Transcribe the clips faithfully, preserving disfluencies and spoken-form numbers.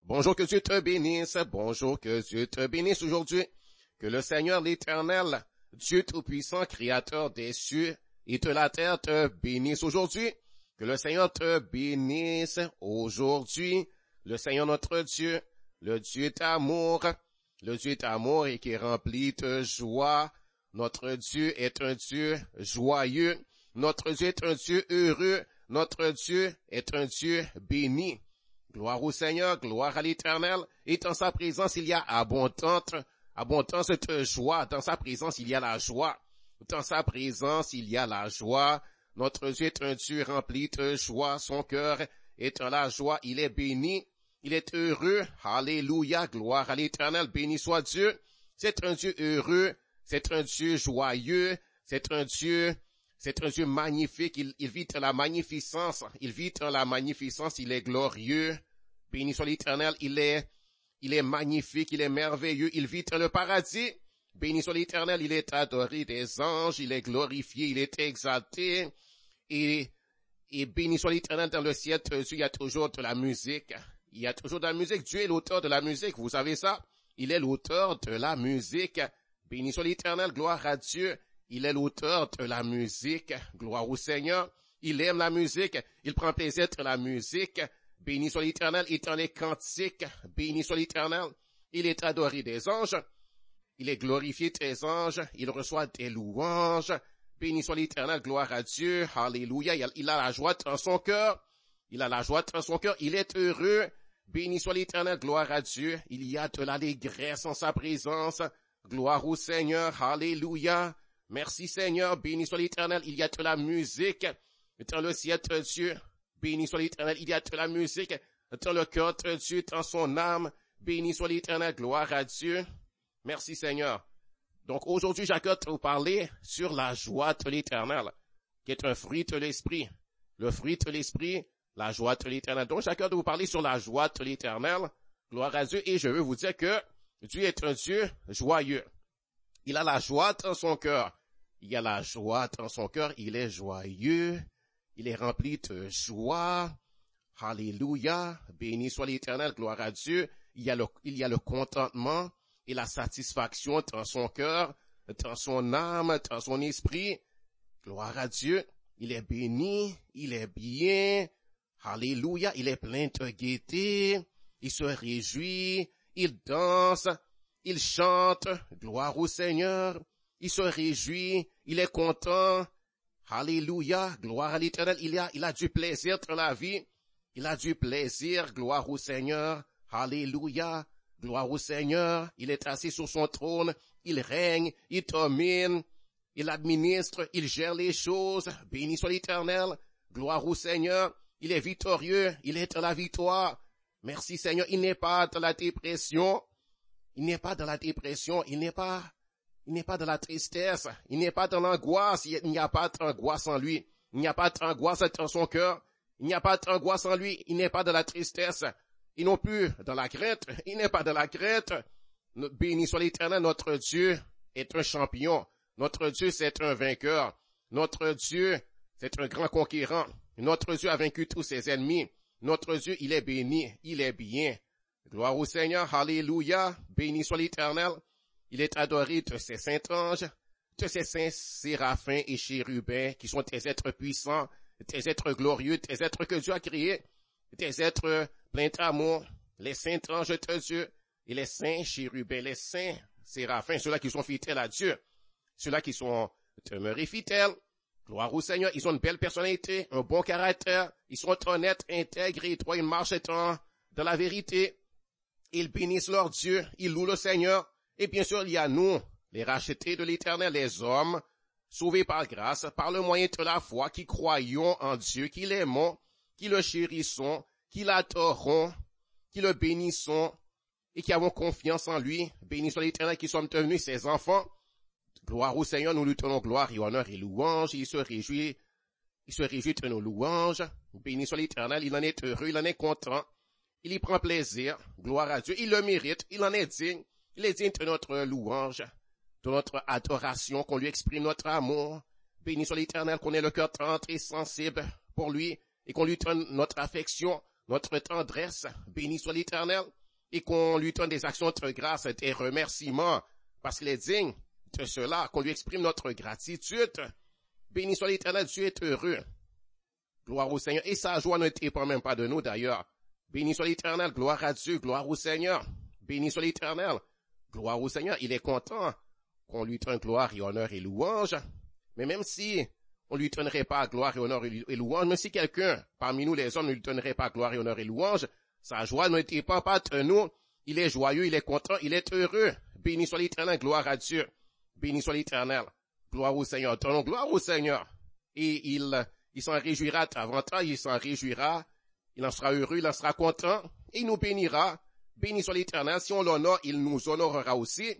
Bonjour, que Dieu te bénisse. Bonjour, que Dieu te bénisse aujourd'hui. Que le Seigneur l'Éternel, Dieu Tout-Puissant, Créateur des cieux et de la terre, te bénisse aujourd'hui. Que le Seigneur te bénisse aujourd'hui. Le Seigneur notre Dieu, le Dieu d'amour, le Dieu d'amour et qui est rempli de joie. Notre Dieu est un Dieu joyeux. Notre Dieu est un Dieu heureux. Notre Dieu est un Dieu béni. Gloire au Seigneur, gloire à l'Éternel, et dans sa présence il y a abondante, abondance de joie, dans sa présence il y a la joie, dans sa présence il y a la joie. Notre Dieu est un Dieu rempli de joie, son cœur est dans la joie, il est béni, il est heureux, alléluia, gloire à l'Éternel, béni soit Dieu. C'est un Dieu heureux, c'est un Dieu joyeux, c'est un Dieu C'est un Dieu magnifique, il, il vit dans la magnificence, il vit dans la magnificence, il est glorieux. Béni soit l'Éternel, il est, il est magnifique, il est merveilleux, il vit dans le paradis. Béni soit l'Éternel, il est adoré des anges, il est glorifié, il est exalté. Et, et béni soit l'Éternel, dans le ciel de Dieu, il y a toujours de la musique. Il y a toujours de la musique, Dieu est l'auteur de la musique, vous savez ça? Il est l'auteur de la musique. Béni soit l'Éternel, gloire à Dieu. Il est l'auteur de la musique, gloire au Seigneur. Il aime la musique, il prend plaisir dans la musique. Béni soit l'Éternel, il est dans les cantiques. Béni soit l'Éternel, il est adoré des anges. Il est glorifié des anges, il reçoit des louanges. Béni soit l'Éternel, gloire à Dieu, alléluia. Il a la joie dans son cœur, il a la joie dans son cœur, il est heureux. Béni soit l'Éternel, gloire à Dieu. Il y a de l'allégresse en sa présence. Gloire au Seigneur, alléluia. Merci Seigneur, béni soit l'Éternel, il y a de la musique dans le ciel de Dieu. Béni soit l'Éternel, il y a de la musique dans le cœur de Dieu, dans son âme. Béni soit l'Éternel, gloire à Dieu. Merci Seigneur. Donc aujourd'hui, j'accorde de vous parler sur la joie de l'Éternel, qui est un fruit de l'Esprit. Le fruit de l'Esprit, la joie de l'Éternel. Donc j'accorde de vous parler sur la joie de l'Éternel, gloire à Dieu, et je veux vous dire que Dieu est un Dieu joyeux. Il a la joie dans son cœur. Il y a la joie dans son cœur. Il est joyeux. Il est rempli de joie. Alléluia. Béni soit l'Éternel. Gloire à Dieu. Il y a le, il y a le contentement et la satisfaction dans son cœur, dans son âme, dans son esprit. Gloire à Dieu. Il est béni. Il est bien. Alléluia. Il est plein de gaieté. Il se réjouit. Il danse. Il chante, gloire au Seigneur, il se réjouit, il est content, alléluia, gloire à l'Éternel, il a, il a du plaisir dans la vie, il a du plaisir, gloire au Seigneur, alléluia, gloire au Seigneur, il est assis sur son trône, il règne, il domine, il administre, il gère les choses, béni soit l'Éternel, gloire au Seigneur, il est victorieux, il est dans la victoire, merci Seigneur, il n'est pas dans la dépression, il n'est pas dans la dépression, il n'est pas, il n'est pas dans la tristesse, il n'est pas dans l'angoisse, il n'y a pas d'angoisse en lui, il n'y a pas d'angoisse dans son cœur, il n'y a pas d'angoisse en lui, il n'est pas dans la tristesse, il non plus dans la crainte, il n'est pas dans la crainte. Béni soit l'Éternel, notre Dieu est un champion, notre Dieu c'est un vainqueur, notre Dieu c'est un grand conquérant, notre Dieu a vaincu tous ses ennemis, notre Dieu il est béni, il est bien. Gloire au Seigneur, alléluia, béni soit l'Éternel, il est adoré de ses saints anges, de ses saints séraphins et chérubins, qui sont des êtres puissants, des êtres glorieux, des êtres que Dieu a créés, des êtres pleins d'amour, les saints anges de Dieu, et les saints chérubins, les saints séraphins, ceux-là qui sont fidèles à Dieu, ceux-là qui sont demeurés fidèles. Gloire au Seigneur, ils ont une belle personnalité, un bon caractère, ils sont honnêtes, intègres et droits, ils marchent dans, dans la vérité. Ils bénissent leur Dieu, ils louent le Seigneur, et bien sûr il y a nous, les rachetés de l'Éternel, les hommes, sauvés par grâce, par le moyen de la foi, qui croyons en Dieu, qui l'aimons, qui le chérissons, qui l'adorons, qui le bénissons, et qui avons confiance en lui. Béni soit l'Éternel, qui sommes devenus ses enfants. Gloire au Seigneur, nous lui tenons gloire et honneur et louange, il se réjouit, il se réjouit de nos louanges. Béni soit l'Éternel, il en est heureux, il en est content. Il y prend plaisir, gloire à Dieu, il le mérite, il en est digne, il est digne de notre louange, de notre adoration, qu'on lui exprime notre amour. Béni soit l'Éternel, qu'on ait le cœur tendre et sensible pour lui, et qu'on lui donne notre affection, notre tendresse, béni soit l'Éternel, et qu'on lui donne des actions de grâce, des remerciements, parce qu'il est digne de cela, qu'on lui exprime notre gratitude. Béni soit l'Éternel, Dieu est heureux. Gloire au Seigneur. Et sa joie ne dépend même pas de nous d'ailleurs. Béni soit l'Éternel, gloire à Dieu, gloire au Seigneur. Béni soit l'Éternel, gloire au Seigneur. Il est content qu'on lui donne gloire et honneur et louange. Mais même si on lui donnerait pas gloire et honneur et louange, même si quelqu'un parmi nous les hommes ne lui donnerait pas gloire et honneur et louange, sa joie ne dépend pas de nous. Il est joyeux, il est content, il est heureux. Béni soit l'Éternel, gloire à Dieu. Béni soit l'Éternel, gloire au Seigneur. Donnons gloire au Seigneur. Et il, il s'en réjouira davantage, il s'en réjouira, il en sera heureux, il en sera content, et il nous bénira. Béni soit l'Éternel. Si on l'honore, il nous honorera aussi.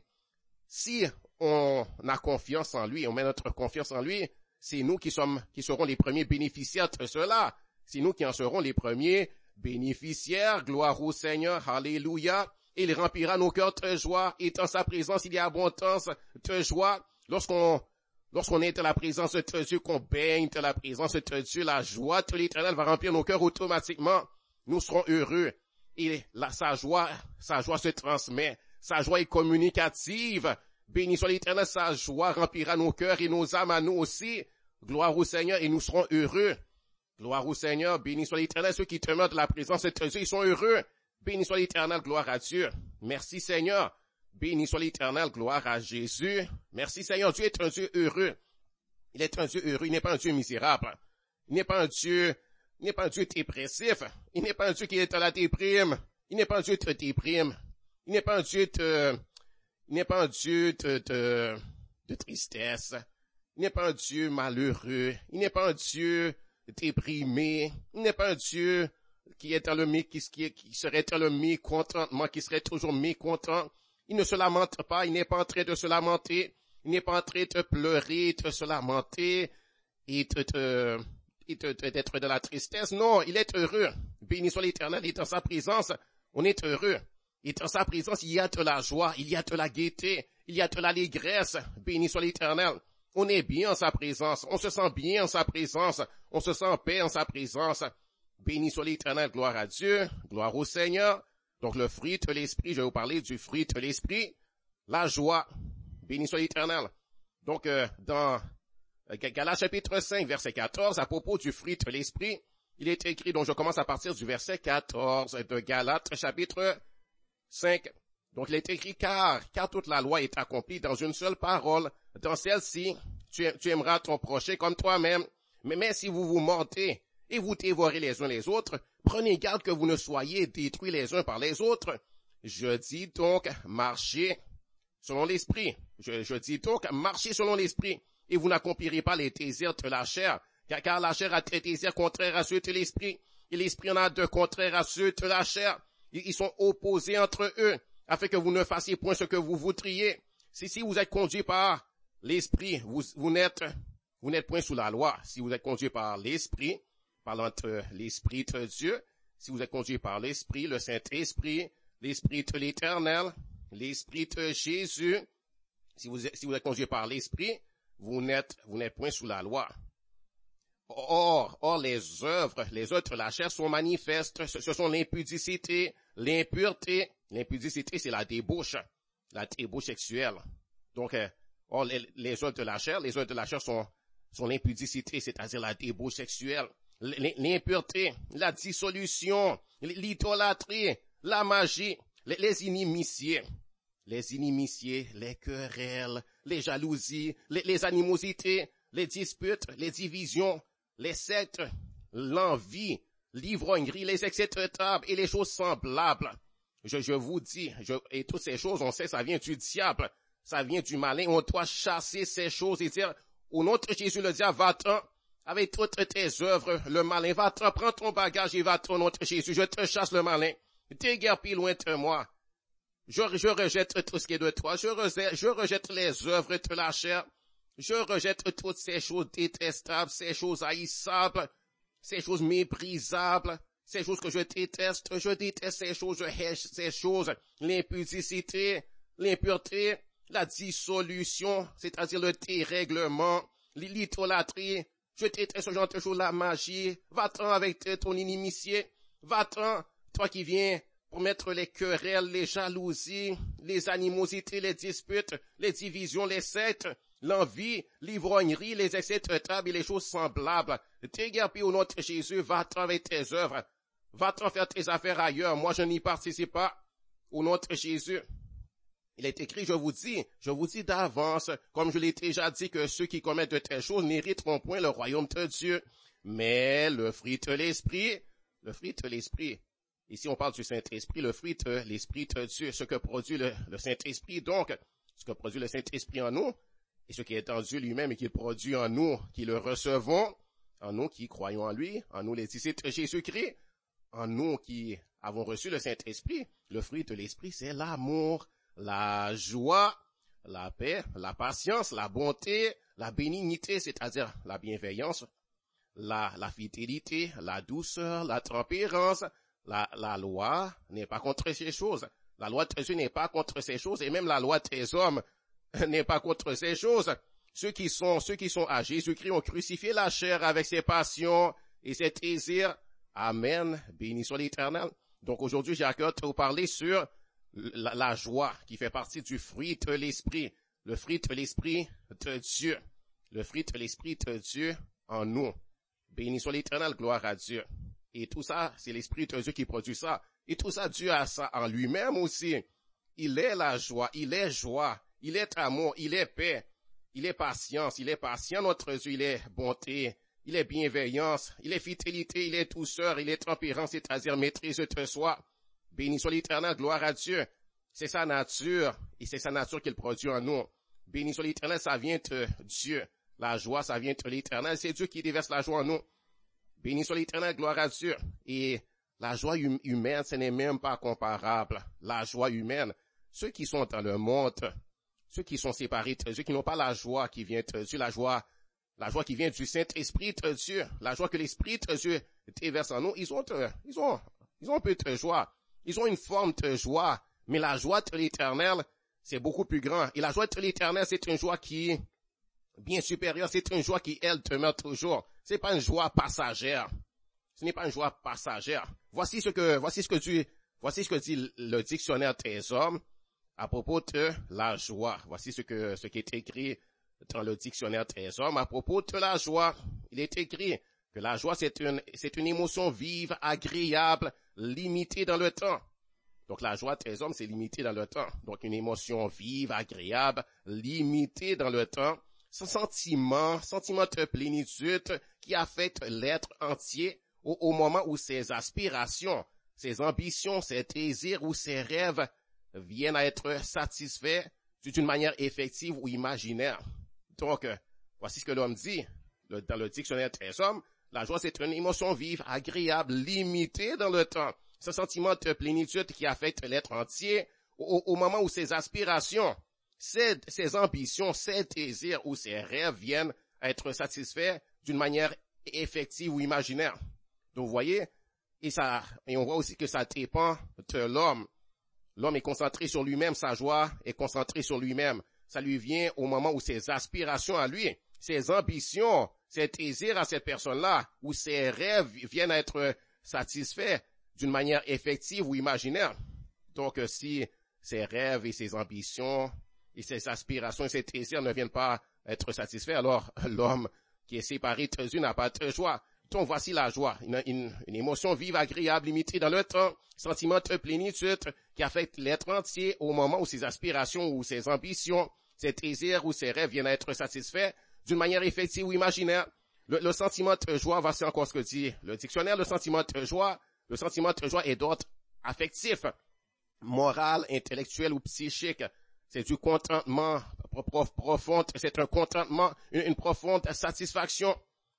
Si on a confiance en lui, on met notre confiance en lui, c'est nous qui sommes, qui serons les premiers bénéficiaires de cela. C'est nous qui en serons les premiers bénéficiaires. Gloire au Seigneur. Alléluia. Il remplira nos cœurs de joie. Et dans sa présence, il y a abondance de joie. Lorsqu'on, lorsqu'on est dans la présence de Dieu, qu'on baigne dans la présence de Dieu, la joie de l'Éternel va remplir nos cœurs automatiquement. Nous serons heureux. Et là, sa joie, sa joie se transmet. Sa joie est communicative. Béni soit l'Éternel, sa joie remplira nos cœurs et nos âmes à nous aussi. Gloire au Seigneur et nous serons heureux. Gloire au Seigneur, béni soit l'Éternel. Ceux qui demeurent de la présence de Dieu, ils sont heureux. Béni soit l'Éternel, gloire à Dieu. Merci Seigneur. Béni soit l'Éternel, gloire à Jésus. Merci Seigneur, Dieu est un Dieu heureux. Il est un Dieu heureux, il n'est pas un Dieu misérable. Il n'est pas un Dieu, il n'est pas un Dieu dépressif. Il n'est pas un Dieu qui est à la déprime. Il n'est pas un Dieu de déprime. Il n'est pas un Dieu de, il n'est pas un Dieu de, de, de tristesse. Il n'est pas un Dieu malheureux. Il n'est pas un Dieu déprimé. Il n'est pas un Dieu qui est dans le mé, qui, qui, qui serait dans le mécontentement, qui serait toujours mécontent. Il ne se lamente pas. Il n'est pas en train de se lamenter. Il n'est pas en train de pleurer, de se lamenter et de, de, et de, de, d'être dans la tristesse. Non, il est heureux. Béni soit l'Éternel. Et dans sa présence, on est heureux. Et dans sa présence, il y a de la joie, il y a de la gaieté, il y a de l'allégresse. Béni soit l'Éternel. On est bien en sa présence, on se sent bien en sa présence, on se sent en paix en sa présence. Béni soit l'Éternel, gloire à Dieu, gloire au Seigneur. Donc le fruit de l'esprit, je vais vous parler du fruit de l'esprit, la joie. Béni soit l'Éternel. Donc euh, dans Galates chapitre cinq, verset quatorze, à propos du fruit de l'esprit, il est écrit, donc je commence à partir du verset quatorze de Galates chapitre cinq. Donc il est écrit, car, car toute la loi est accomplie dans une seule parole. Dans celle-ci, tu, tu aimeras ton prochain comme toi-même. Mais, mais si vous vous mordez et vous dévorez les uns les autres, prenez garde que vous ne soyez détruits les uns par les autres. Je dis donc, marchez selon l'esprit. Je, je dis donc, marchez selon l'esprit, et vous n'accomplirez pas les désirs de la chair, car, car la chair a des désirs contraires à ceux de l'esprit, et l'esprit en a de contraires à ceux de la chair. Ils sont opposés entre eux, afin que vous ne fassiez point ce que vous voudriez. Si, si vous êtes conduit par l'esprit, vous, vous n'êtes, vous n'êtes point sous la loi. Si vous êtes conduit par l'esprit, parlant de l'esprit de Dieu, si vous êtes conduit par l'esprit, le Saint-Esprit, l'esprit de l'Éternel, l'esprit de Jésus, si vous êtes, si vous êtes conduit par l'esprit, vous n'êtes, vous n'êtes point sous la loi. Or, or, les œuvres, les œuvres de la chair sont manifestes. Ce, ce sont l'impudicité, l'impureté. L'impudicité, c'est la débauche, la débauche sexuelle. Donc, euh, or, les, les œuvres de la chair, les œuvres de la chair sont, sont l'impudicité, c'est-à-dire la débauche sexuelle. L'impureté, la dissolution, l'idolâtrie, la magie, les, les inimitiés. Les inimitiés, les querelles, les jalousies, les, les animosités, les disputes, les divisions, les sectes, l'envie, l'ivrognerie, les excès de table et les choses semblables. Je, je vous dis, je, et toutes ces choses, on sait, ça vient du diable, ça vient du malin. On doit chasser ces choses et dire, au nom de Jésus, le diable, va-t'en, avec toutes tes œuvres, le malin, va-t'en, prends ton bagage et va-t'en, au nom de Jésus, je te chasse le malin, déguerpis loin de moi. Je, je rejette tout ce qui est de toi, je rejette, je rejette les œuvres de la chair, je rejette toutes ces choses détestables, ces choses haïssables, ces choses méprisables, ces choses que je déteste, je déteste ces choses, je hais ces choses, l'impudicité, l'impureté, la dissolution, c'est-à-dire le dérèglement, l'idolâtrie, je déteste ce genre de choses, la magie, va-t'en avec ton inimitié, Va-t'en, toi qui viens pour mettre les querelles, les jalousies, les animosités, les disputes, les divisions, les sectes, l'envie, l'ivrognerie, les excès de table et les choses semblables. T'égarpis au nom de Jésus, va-t'en avec tes œuvres. Va-t'en faire tes affaires ailleurs. Moi, je n'y participe pas. Au nom de Jésus. Il est écrit, je vous dis, je vous dis d'avance, comme je l'ai déjà dit, que ceux qui commettent de telles choses n'hériteront point le royaume de Dieu. Mais le fruit de l'esprit, le fruit de l'esprit, ici on parle du Saint-Esprit, le fruit de l'esprit de Dieu, ce que produit le, le Saint-Esprit, donc, ce que produit le Saint-Esprit en nous, et ce qui est en Dieu lui-même et qui produit en nous, qui le recevons, en nous qui croyons en lui, en nous les disciples de Jésus-Christ, en nous qui avons reçu le Saint-Esprit. Le fruit de l'esprit, c'est l'amour, la joie, la paix, la patience, la bonté, la bénignité, c'est-à-dire la bienveillance, la, la fidélité, la douceur, la tempérance. La, la loi n'est pas contre ces choses. La loi de Dieu n'est pas contre ces choses, et même la loi des hommes n'est pas contre ces choses. Ceux qui sont, ceux qui sont à Jésus-Christ ont crucifié la chair avec ses passions et ses désirs. Amen. Béni soit l'Éternel. Donc aujourd'hui, j'ai à cœur de vous parler sur la, la joie qui fait partie du fruit de l'esprit. Le fruit de l'esprit de Dieu. Le fruit de l'esprit de Dieu en nous. Béni soit l'Éternel, gloire à Dieu. Et tout ça, c'est l'esprit de Dieu qui produit ça. Et tout ça, Dieu a ça en lui-même aussi. Il est la joie, il est joie, il est amour, il est paix, il est patience, il est patient notre Dieu, il est bonté, il est bienveillance, il est fidélité, il est douceur, il est tempérance, c'est-à-dire maîtrise de soi. Béni soit l'Éternel, gloire à Dieu. C'est sa nature, et c'est sa nature qu'il produit en nous. Béni soit l'Éternel, ça vient de Dieu. La joie, ça vient de l'Éternel, c'est Dieu qui déverse la joie en nous. Béni soit l'Éternel, gloire à Dieu. Et la joie hum- humaine, ce n'est même pas comparable. La joie humaine, ceux qui sont dans le monde, ceux qui sont séparés de Dieu, qui n'ont pas la joie qui vient de Dieu, la joie, la joie qui vient du Saint-Esprit de Dieu, la joie que l'Esprit de Dieu déverse en nous, ils ont, ils ont, ils ont un peu de joie. Ils ont une forme de joie, mais la joie de l'Éternel, c'est beaucoup plus grand. Et la joie de l'Éternel, c'est une joie qui est bien supérieure, c'est une joie qui, elle, demeure toujours. C'est pas une joie passagère. Ce n'est pas une joie passagère. Voici ce que, voici ce que dit, voici ce que dit le dictionnaire des hommes à propos de la joie. Voici ce que, ce qui est écrit dans le dictionnaire des hommes à propos de la joie. Il est écrit que la joie, c'est une, c'est une émotion vive, agréable, limitée dans le temps. Donc la joie des hommes, c'est limité dans le temps. Donc une émotion vive, agréable, limitée dans le temps. Ce sentiment, sentiment de plénitude qui affecte l'être entier au, au moment où ses aspirations, ses ambitions, ses désirs ou ses rêves viennent à être satisfaits d'une manière effective ou imaginaire. Donc, euh, voici ce que l'homme dit le, dans le dictionnaire des hommes. La joie, c'est une émotion vive, agréable, limitée dans le temps. Ce sentiment de plénitude qui affecte l'être entier au, au moment où ses aspirations, ses, ses ambitions, ses désirs ou ses rêves viennent à être satisfaits d'une manière effective ou imaginaire. Donc, vous voyez, et ça, et on voit aussi que ça dépend de l'homme. L'homme est concentré sur lui-même, sa joie est concentrée sur lui-même. Ça lui vient au moment où ses aspirations à lui, ses ambitions, ses désirs à cette personne-là, où ses rêves viennent à être satisfaits d'une manière effective ou imaginaire. Donc, si ses rêves et ses ambitions et ses aspirations et ses désirs ne viennent pas être satisfaits, alors l'homme qui est séparé de Dieu n'a pas de joie. Donc, voici la joie, une, une, une émotion vive, agréable, limitée dans le temps, sentiment de plénitude qui affecte l'être entier au moment où ses aspirations ou ses ambitions, ses désirs ou ses rêves viennent à être satisfaits d'une manière effective ou imaginaire. Le, le sentiment de joie, voici encore ce que dit le dictionnaire, le sentiment de joie, le sentiment de joie est d'ordre affectif, moral, intellectuel ou psychique. C'est du contentement profond, c'est un contentement, une, une profonde satisfaction.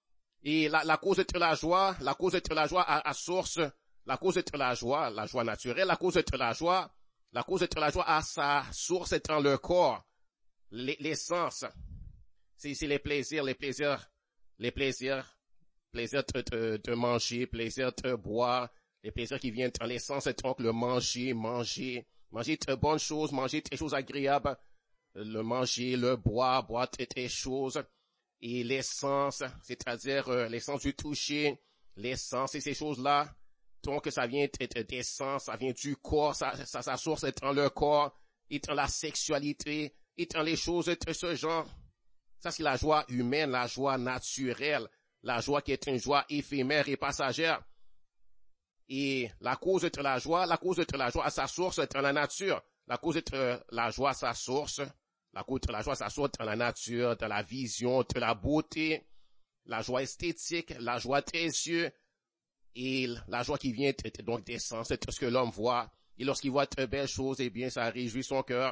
Et la, la cause de la joie, la cause de la joie à, à source, la cause de la joie, la joie naturelle, la cause de la joie, la cause de la joie à sa source dans le corps, les, les sens. C'est ici les plaisirs, les plaisirs, les plaisirs, plaisir de, de, de manger, plaisir de boire, les plaisirs qui viennent dans les sens, donc le manger, manger, manger de bonnes choses, manger des choses agréables, le manger, le boire, boire des choses. Et les sens, c'est-à-dire euh, les sens du toucher, les sens et ces choses-là, Donc, ça vient des sens, ça vient du corps, ça, ça, sa source est dans le corps, et dans la sexualité, et dans les choses de ce genre. Ça, c'est la joie humaine, la joie naturelle, la joie qui est une joie éphémère et passagère. Et la cause de la joie, la cause de la joie à sa source dans la nature. La cause de la joie à sa source, la cause de la joie à sa source dans la nature, dans la vision, de la beauté, la joie esthétique, la joie des yeux, et la joie qui vient donc des sens, c'est tout ce que l'homme voit. Et lorsqu'il voit de belles choses, eh bien, ça réjouit son cœur.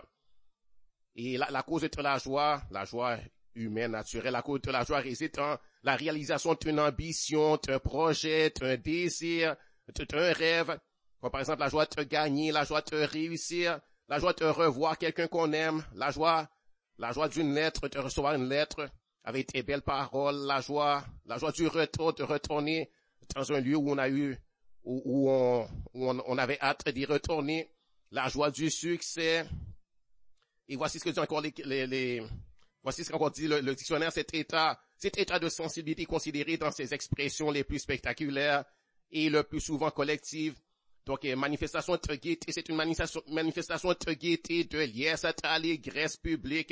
Et la, la cause de la joie, la joie humaine, naturelle, la cause de la joie réside dans la réalisation d'une ambition, d'un projet, d'un désir, d'un rêve. Comme par exemple la joie de gagner, la joie de réussir, la joie de revoir quelqu'un qu'on aime, la joie, la joie d'une lettre, de recevoir une lettre avec des belles paroles, la joie, la joie du retour, de retourner dans un lieu où on a eu, où, où, on, où on, on avait hâte d'y retourner, la joie du succès. Et voici ce que dit encore les, les, les voici ce qu'encore dit le, le dictionnaire, cet état, cet état de sensibilité considéré dans ses expressions les plus spectaculaires et le plus souvent collectives. Donc, manifestation de gaieté, c'est une manifestation, manifestation de gaieté, de liesse, d'allégresse publique,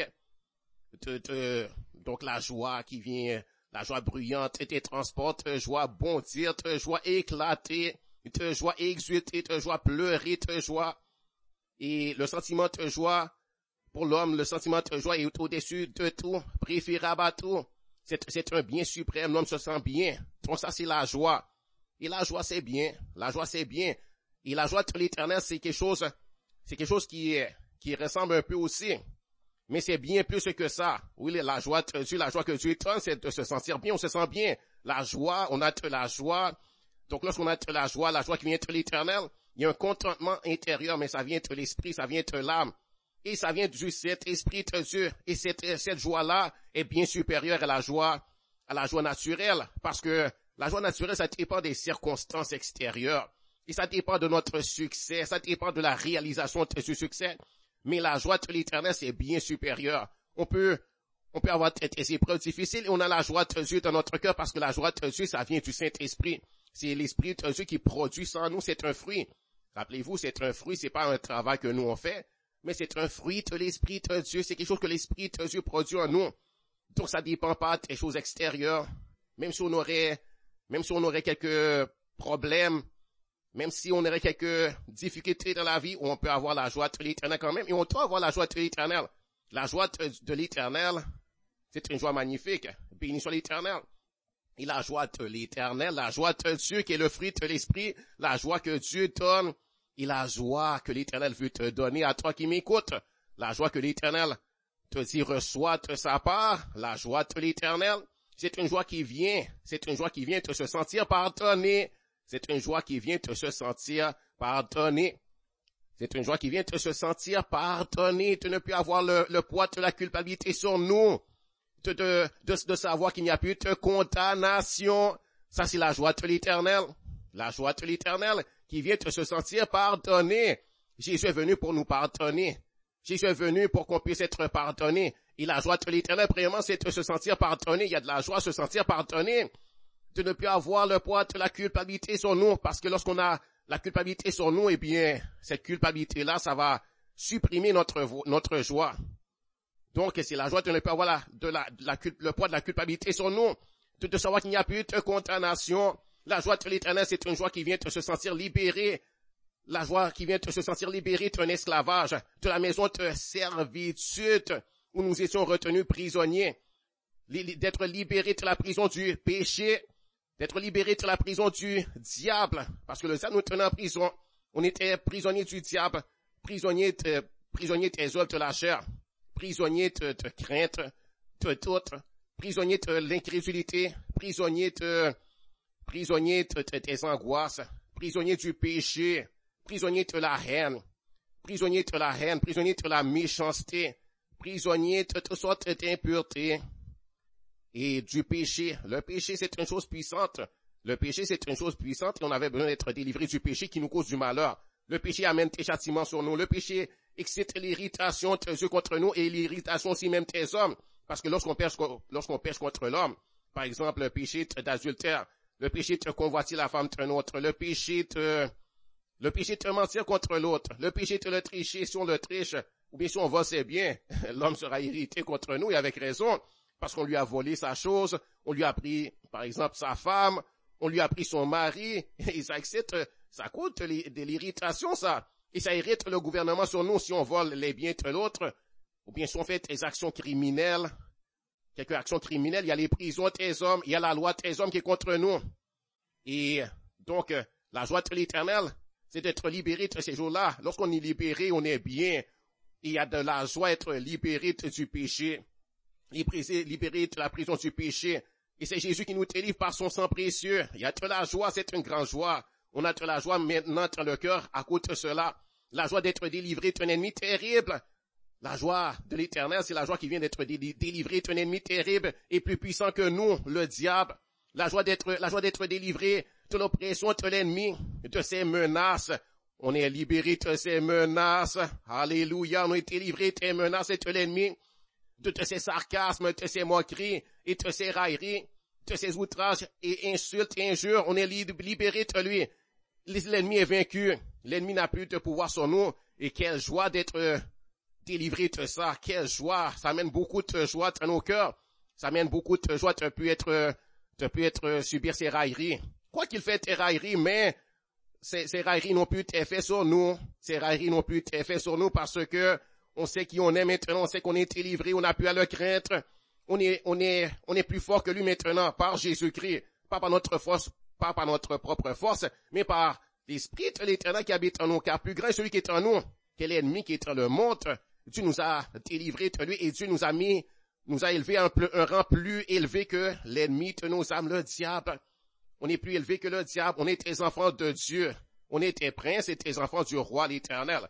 de, de, donc la joie qui vient, la joie bruyante, des transports, de joie bondir, de joie éclater, de joie exulter, de joie pleurer, de joie. Et le sentiment de joie, pour l'homme, le sentiment de joie est au-dessus de tout, préférable à tout. C'est, c'est un bien suprême, l'homme se sent bien. Donc ça, c'est la joie. Et la joie, c'est bien. La joie, c'est bien. Et la joie de l'éternel, c'est quelque chose, c'est quelque chose qui, qui ressemble un peu aussi. Mais c'est bien plus que ça. Oui, la joie de Dieu, la joie que Dieu donne, c'est de se sentir bien, on se sent bien. La joie, on a de la joie. Donc lorsqu'on a de la joie, la joie qui vient de l'éternel, il y a un contentement intérieur, mais ça vient de l'esprit, ça vient de l'âme. Et ça vient du Saint-Esprit de Dieu. Et cette, cette joie-là est bien supérieure à la joie, à la joie naturelle. Parce que la joie naturelle, ça dépend des circonstances extérieures. Et ça dépend de notre succès, ça dépend de la réalisation de ce succès. Mais la joie de l'éternel, c'est bien supérieur. On peut, on peut avoir des épreuves difficiles et on a la joie de Dieu dans notre cœur parce que la joie de Dieu, ça vient du Saint-Esprit. C'est l'Esprit de Dieu qui produit ça en nous, c'est un fruit. Rappelez-vous, c'est un fruit, c'est pas un travail que nous on fait, mais c'est un fruit de l'Esprit de Dieu, c'est quelque chose que l'Esprit de Dieu produit en nous. Donc ça dépend pas des choses extérieures. Même si on aurait, même si on aurait quelques problèmes, même si on aurait quelques difficultés dans la vie, on peut avoir la joie de l'éternel quand même, et on doit avoir la joie de l'éternel. La joie de, de l'éternel, c'est une joie magnifique. Béni soit l'éternel. Et la joie de l'éternel, la joie de Dieu qui est le fruit de l'esprit, la joie que Dieu donne, et la joie que l'éternel veut te donner à toi qui m'écoutes. La joie que l'éternel te dit reçois de sa part, la joie de l'éternel, c'est une joie qui vient, c'est une joie qui vient te se sentir pardonné. C'est une joie qui vient te se sentir pardonné. C'est une joie qui vient te se sentir pardonné, de ne plus avoir le, le poids de la culpabilité sur nous, de, de, de, de savoir qu'il n'y a plus de condamnation. Ça, c'est la joie de l'éternel. La joie de l'éternel qui vient te se sentir pardonné. Jésus est venu pour nous pardonner. Jésus est venu pour qu'on puisse être pardonné. Et la joie de l'éternel, premièrement, c'est de se sentir pardonné. Il y a de la joie à se sentir pardonné. De ne plus avoir le poids de la culpabilité sur nous, parce que lorsqu'on a la culpabilité sur nous, eh bien, cette culpabilité-là, ça va supprimer notre, notre joie. Donc, c'est la joie de ne plus avoir la, de la, de la, le poids de la culpabilité sur nous, de, de savoir qu'il n'y a plus de condamnation. La joie de l'éternel, c'est une joie qui vient de se sentir libéré. La joie qui vient de se sentir libéré d'un esclavage, de la maison de servitude, où nous étions retenus prisonniers. D'être libérés de la prison du péché, d'être libérés de la prison du diable, parce que le diable nous tenait en prison. On était prisonniers du diable, prisonniers de, prisonniers des œuvres de la chair, prisonniers de, de crainte, de doute, prisonniers de l'incrédulité, prisonniers de, prisonniers de, de, des angoisses, prisonniers du péché, prisonniers de la haine, prisonniers de la haine, prisonniers de la méchanceté, prisonniers de toutes sortes d'impuretés. Et du péché. Le péché, c'est une chose puissante. Le péché, c'est une chose puissante et on avait besoin d'être délivré du péché qui nous cause du malheur. Le péché amène des châtiments sur nous. Le péché excite l'irritation de Dieu contre nous et l'irritation aussi même des hommes. Parce que lorsqu'on pêche, lorsqu'on pêche contre l'homme, par exemple, le péché d'adultère, Le péché te convoiter la femme d'un autre. Le péché te, le péché te mentir contre l'autre. Le péché te le tricher si on le triche. Ou bien si on vole ses biens. L'homme sera irrité contre nous et avec raison. Parce qu'on lui a volé sa chose. On lui a pris, par exemple, sa femme. On lui a pris son mari. Et ça excite, ça coûte de l'irritation, ça. Et ça irrite le gouvernement sur nous si on vole les biens de l'autre. Ou bien si on fait des actions criminelles. Quelques actions criminelles, il y a les prisons des hommes, il y a la loi des hommes qui est contre nous. Et donc, la joie de l'Éternel, c'est d'être libéré de ces jours-là. Lorsqu'on est libéré, on est bien. Il y a de la joie d'être libéré du péché, libéré de la prison du péché. Et c'est Jésus qui nous délivre par son sang précieux. Il y a de la joie, c'est une grande joie. On a de la joie maintenant dans le cœur à cause de cela. La joie d'être délivré d'un ennemi terrible. La joie de l'Éternel, c'est la joie qui vient d'être délivré d'un ennemi terrible et plus puissant que nous, le diable. La joie d'être, la joie d'être délivré de l'oppression de l'ennemi, de ses menaces. On est libéré de ses menaces. Alléluia, on a été livré des menaces de l'ennemi, de, de ses sarcasmes, de ses moqueries et de ses railleries, de ses outrages et insultes et injures. On est libéré de lui. L'ennemi est vaincu. L'ennemi n'a plus de pouvoir sur nous. Et quelle joie d'être délivré de ça, quelle joie, ça amène beaucoup de joie dans nos cœurs, ça amène beaucoup de joie de plus être, de plus être, subir ces railleries. Quoi qu'il fait des railleries, mais ces, ces railleries n'ont plus d'effet sur nous, ces railleries n'ont plus d'effet sur nous parce que on sait qui on est maintenant, on sait qu'on est délivré, on n'a plus à le craindre, on est, on est, on est plus fort que lui maintenant par Jésus-Christ, pas par notre force, pas par notre propre force, mais par l'Esprit de l'Éternel qui habite en nous, car plus grand est celui qui est en nous que l'ennemi qui est dans le monde. Dieu nous a délivrés de lui et Dieu nous a mis, nous a élevés à un, un rang plus élevé que l'ennemi de nos âmes, le diable. On est plus élevé que le diable. On est des enfants de Dieu. On est des princes et des enfants du roi l'Éternel.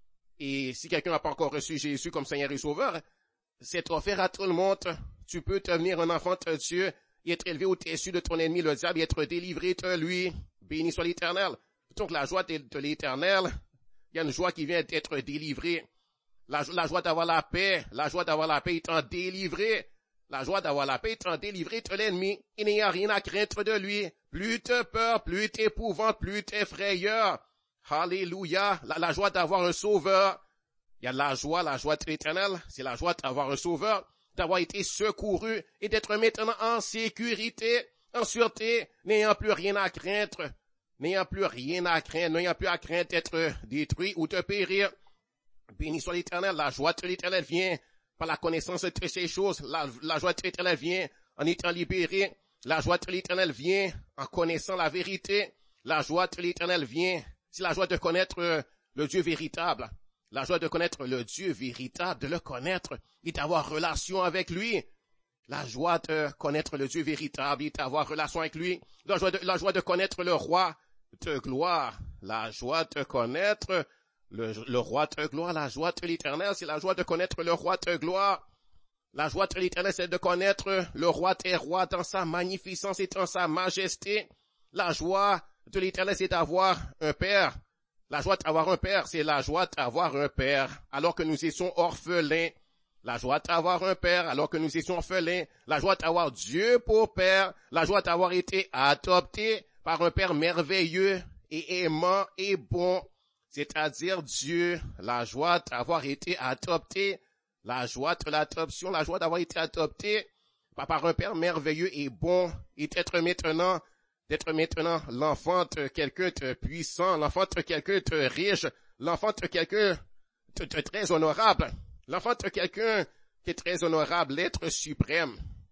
Et si quelqu'un n'a pas encore reçu Jésus comme Seigneur et Sauveur, c'est offert à tout le monde. Tu peux devenir un enfant de Dieu et être élevé au-dessus de ton ennemi, le diable, et être délivré de lui. Béni soit l'Éternel. Donc la joie de, de l'Éternel, il y a une joie qui vient d'être délivrée. La, la joie d'avoir la paix, la joie d'avoir la paix étant délivrée, la joie d'avoir la paix étant délivrée de l'ennemi, il n'y a rien à craindre de lui, plus de peur, plus d'épouvante, plus d'effrayeur. Alléluia, la, la joie d'avoir un sauveur. Il y a la joie, la joie de l'Éternel, c'est la joie d'avoir un sauveur, d'avoir été secouru et d'être maintenant en sécurité, en sûreté, n'ayant plus rien à craindre, n'ayant plus rien à craindre, n'ayant plus à craindre d'être détruit ou de périr. Béni soit l'Éternel, la joie de l'Éternel vient par la connaissance de ces choses, la, la joie de l'Éternel vient en étant libéré, la joie de l'Éternel vient en connaissant la vérité, la joie de l'Éternel vient, c'est la joie de connaître le Dieu véritable, la joie de connaître le Dieu véritable, de le connaître et d'avoir relation avec lui, la joie de connaître le Dieu véritable et d'avoir relation avec lui, la joie de, la joie de connaître le roi de gloire, la joie de connaître Le, le roi de gloire, la joie de l'Éternel, c'est la joie de connaître le roi de gloire. La joie de l'Éternel, c'est de connaître le roi des rois dans sa magnificence et dans sa majesté. La joie de l'Éternel, c'est d'avoir un père. La joie d'avoir un père, c'est la joie d'avoir un père, alors que nous étions orphelins. La joie d'avoir un père, alors que nous étions orphelins. La joie d'avoir Dieu pour père. La joie d'avoir été adopté par un père merveilleux et aimant et bon. C'est-à-dire Dieu, la joie d'avoir été adopté, la joie de l'adoption, la joie d'avoir été adopté par un père merveilleux et bon, et d'être maintenant, d'être maintenant l'enfant de quelqu'un de puissant, l'enfant de quelqu'un de riche, l'enfant de quelqu'un de, de très honorable, l'enfant de quelqu'un qui est très honorable, l'être suprême,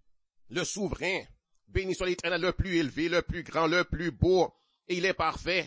le souverain, béni soit l'Éternel, le plus élevé, le plus grand, le plus beau, et il est parfait.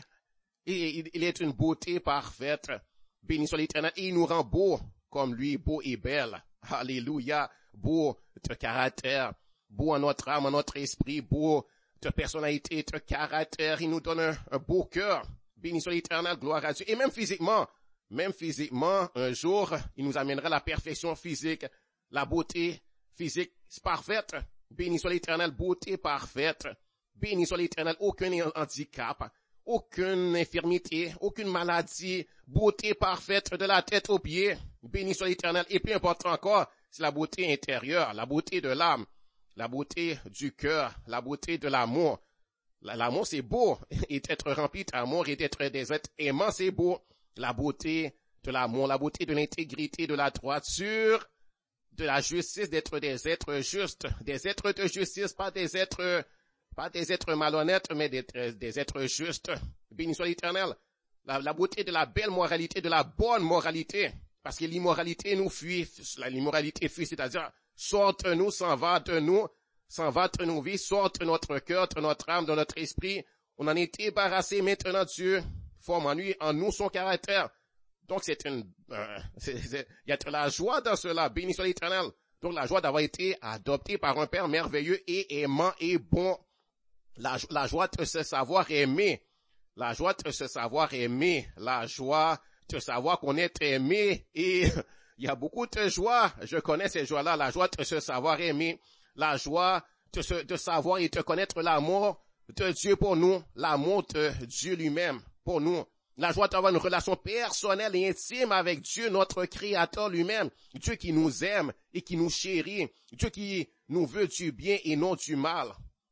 Et il est une beauté parfaite. Béni soit l'Éternel. Et il nous rend beau comme lui, beau et belle. Alléluia. Beau de caractère. Beau en notre âme, en notre esprit. Beau de personnalité, de caractère. Il nous donne un, un beau cœur. Béni soit l'Éternel. Gloire à Dieu. Et même physiquement, même physiquement, un jour, il nous amènera la perfection physique. La beauté physique parfaite. Béni soit l'Éternel. Beauté parfaite. Béni soit l'Éternel. Aucun handicap. Aucune infirmité, aucune maladie, beauté parfaite de la tête aux pieds, béni soit l'Éternel. Et plus important encore, c'est la beauté intérieure, la beauté de l'âme, la beauté du cœur, la beauté de l'amour. L'amour, c'est beau. Et d'être rempli d'amour et d'être des êtres aimants, c'est beau. La beauté de l'amour, la beauté de l'intégrité, de la droiture, de la justice, d'être des êtres justes, des êtres de justice, pas des êtres, pas des êtres malhonnêtes, mais des, des êtres justes. Béni soit l'Éternel. La, la beauté de la belle moralité, de la bonne moralité. Parce que l'immoralité nous fuit, l'immoralité fuit, c'est-à-dire, sorte nous, s'en va de nous, s'en va de nos vies, sorte notre cœur, de notre âme, de notre esprit. On en est débarrassé maintenant, Dieu forme en lui, en nous son caractère. Donc c'est une, euh, c'est, c'est, il y a de la joie dans cela, béni soit l'Éternel. Donc la joie d'avoir été adopté par un Père merveilleux et aimant et bon. La, la joie de se savoir aimer, la joie de se savoir aimer, la joie de savoir qu'on est aimé. Et il y a beaucoup de joie, je connais ces joies-là, la joie de se savoir aimer, la joie de, se, de savoir et de connaître l'amour de Dieu pour nous, l'amour de Dieu lui-même pour nous. La joie d'avoir une relation personnelle et intime avec Dieu, notre Créateur lui-même. Dieu qui nous aime et qui nous chérit. Dieu qui nous veut du bien et non du mal.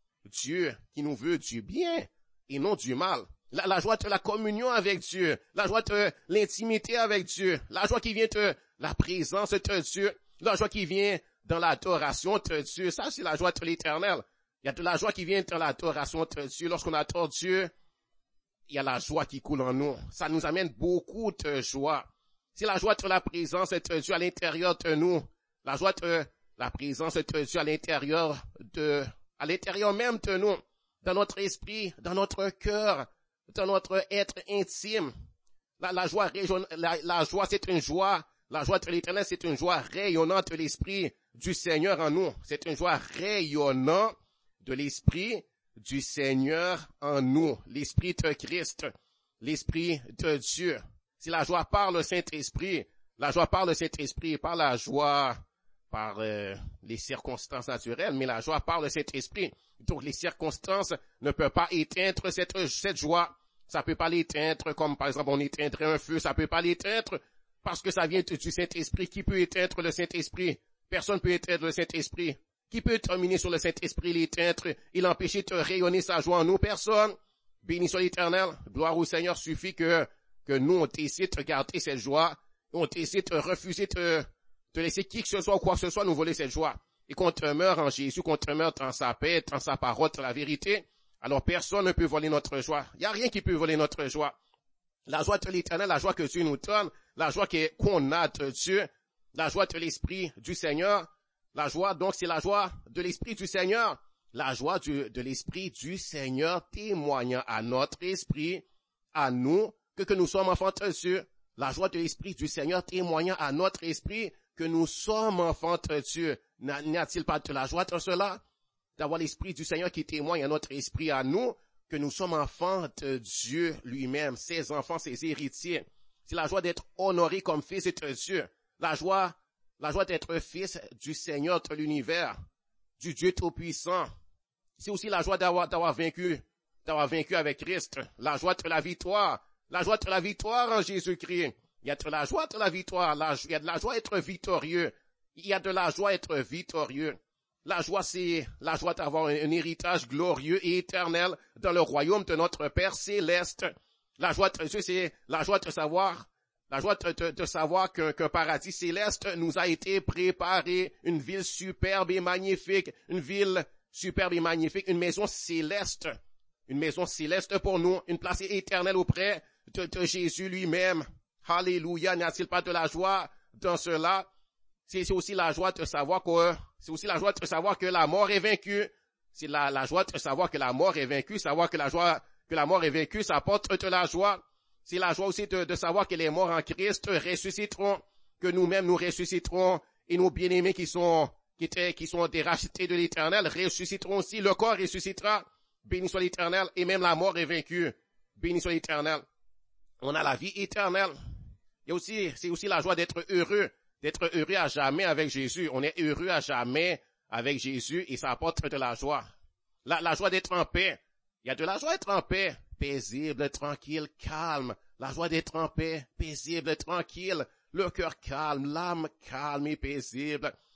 Dieu qui nous veut du bien et non du mal. La, la joie de la communion avec Dieu. La joie de l'intimité avec Dieu. La joie qui vient de la présence de Dieu. La joie qui vient dans l'adoration de Dieu. Ça, c'est la joie de l'Éternel. Il y a de la joie qui vient dans l'adoration de Dieu. Lorsqu'on adore Dieu, il y a la joie qui coule en nous. Ça nous amène beaucoup de joie. C'est la joie de la présence de Dieu à l'intérieur de nous. La joie de la présence de Dieu à l'intérieur de, à l'intérieur même de nous. Dans notre esprit, dans notre cœur, dans notre être intime. La, la joie la, la joie, c'est une joie. La joie de l'Éternel, c'est une joie rayonnante de l'Esprit du Seigneur en nous. C'est une joie rayonnante de l'Esprit du Seigneur en nous, l'Esprit de Christ, l'Esprit de Dieu. C'est la joie par le Saint-Esprit, la joie par le Saint-Esprit, pas la joie par euh, les circonstances naturelles, mais la joie par le Saint-Esprit. Donc les circonstances ne peuvent pas éteindre cette, cette joie. Ça peut pas l'éteindre comme par exemple on éteindrait un feu, ça peut pas l'éteindre parce que ça vient du Saint-Esprit. Qui peut éteindre le Saint-Esprit? Personne ne peut éteindre le Saint-Esprit. Qui peut terminer sur le Saint-Esprit, l'éteindre et l'empêcher de rayonner sa joie en nous? Personne. Béni soit l'Éternel. Gloire au Seigneur. Suffit que, que nous, on décide de garder cette joie. On décide de refuser de, de laisser qui que ce soit ou quoi que ce soit nous voler cette joie. Et qu'on demeure en Jésus, qu'on demeure dans sa paix, dans sa parole, dans la vérité. Alors personne ne peut voler notre joie. Il n'y a rien qui peut voler notre joie. La joie de l'Éternel, la joie que Dieu nous donne, la joie qu'on a de Dieu, la joie de l'Esprit du Seigneur. La joie, donc, c'est la joie de l'Esprit du Seigneur. La joie du, de l'Esprit du Seigneur témoignant à notre esprit, à nous, que, que nous sommes enfants de Dieu. La joie de l'Esprit du Seigneur témoignant à notre esprit que nous sommes enfants de Dieu. N'y a-t-il pas de la joie dans cela? D'avoir l'Esprit du Seigneur qui témoigne à notre esprit, à nous, que nous sommes enfants de Dieu lui-même, ses enfants, ses héritiers. C'est la joie d'être honoré comme fils de Dieu. La joie La joie d'être fils du Seigneur de l'univers, du Dieu Tout-Puissant. C'est aussi la joie d'avoir, d'avoir vaincu, d'avoir vaincu avec Christ. La joie de la victoire. La joie de la victoire en Jésus-Christ. Il y a de la joie de la victoire. La, il y a de la joie d'être victorieux. Il y a de la joie d'être victorieux. La joie, c'est la joie d'avoir un, un héritage glorieux et éternel dans le royaume de notre Père céleste. La joie de Dieu, c'est la joie de savoir La joie de, de, de savoir qu'un, qu'un paradis céleste nous a été préparé, une ville superbe et magnifique, une ville superbe et magnifique, une maison céleste, une maison céleste pour nous, une place éternelle auprès de, de Jésus lui-même. Alléluia, n'y a-t-il pas de la joie dans cela? C'est, c'est aussi la joie de savoir que, c'est aussi la joie de savoir que la mort est vaincue. C'est la, la joie de savoir que la mort est vaincue, savoir que la joie, que la mort est vaincue, ça apporte de la joie. C'est la joie aussi de, de savoir que les morts en Christ ressusciteront, que nous-mêmes nous ressusciterons, et nos bien-aimés qui sont, qui étaient, qui sont des rachetés de l'Éternel ressusciteront aussi. Le corps ressuscitera. Béni soit l'Éternel. Et même la mort est vaincue. Béni soit l'Éternel. On a la vie éternelle. Il y a aussi, c'est aussi la joie d'être heureux, d'être heureux à jamais avec Jésus. On est heureux à jamais avec Jésus et ça apporte de la joie. La, la joie d'être en paix. Il y a de la joie d'être en paix. Paisible, tranquille, calme. La joie d'être en paix, paisible, tranquille. Le cœur calme, l'âme calme et paisible.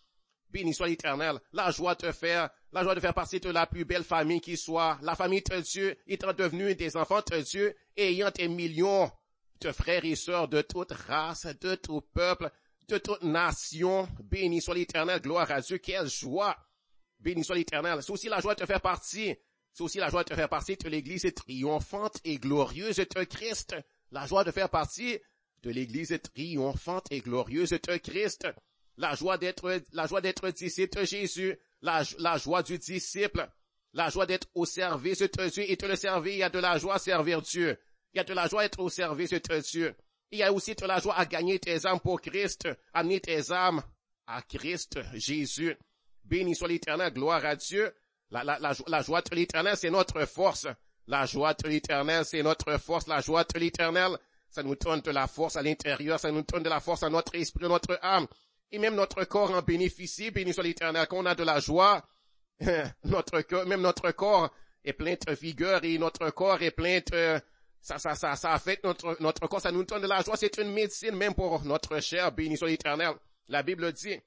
Béni soit l'Éternel. La joie de faire, la joie de faire partie de la plus belle famille qui soit. La famille de Dieu étant devenue des enfants de Dieu, ayant des millions de frères et sœurs de toute race, de tout peuple, de toute nation. Béni soit l'Éternel. Gloire à Dieu. Quelle joie. Béni soit l'Éternel. C'est aussi la joie de faire partie. C'est aussi la joie de faire partie de l'Église triomphante et glorieuse de Christ. La joie de faire partie de l'Église triomphante et glorieuse de Christ. La joie d'être, la joie d'être disciple de Jésus. La, la joie du disciple. La joie d'être au service de Dieu et de le servir. Il y a de la joie à servir Dieu. Il y a de la joie à être au service de Dieu. Il y a aussi de la joie à gagner tes âmes pour Christ. Amener tes âmes à Christ Jésus. Béni soit l'Éternel. Gloire à Dieu. La, la, la, la joie de l'Éternel, c'est notre force. La joie de l'Éternel, c'est notre force. La joie de l'Éternel, ça nous donne de la force à l'intérieur, ça nous donne de la force à notre esprit, à notre âme. Et même notre corps en bénéficie, béni soit l'Éternel. Quand on a de la joie, notre corps, même notre corps est plein de vigueur et notre corps est plein de, ça, ça, ça, ça affecte notre, notre corps, ça nous donne de la joie. C'est une médecine même pour notre chair, béni soit l'Éternel. La Bible dit,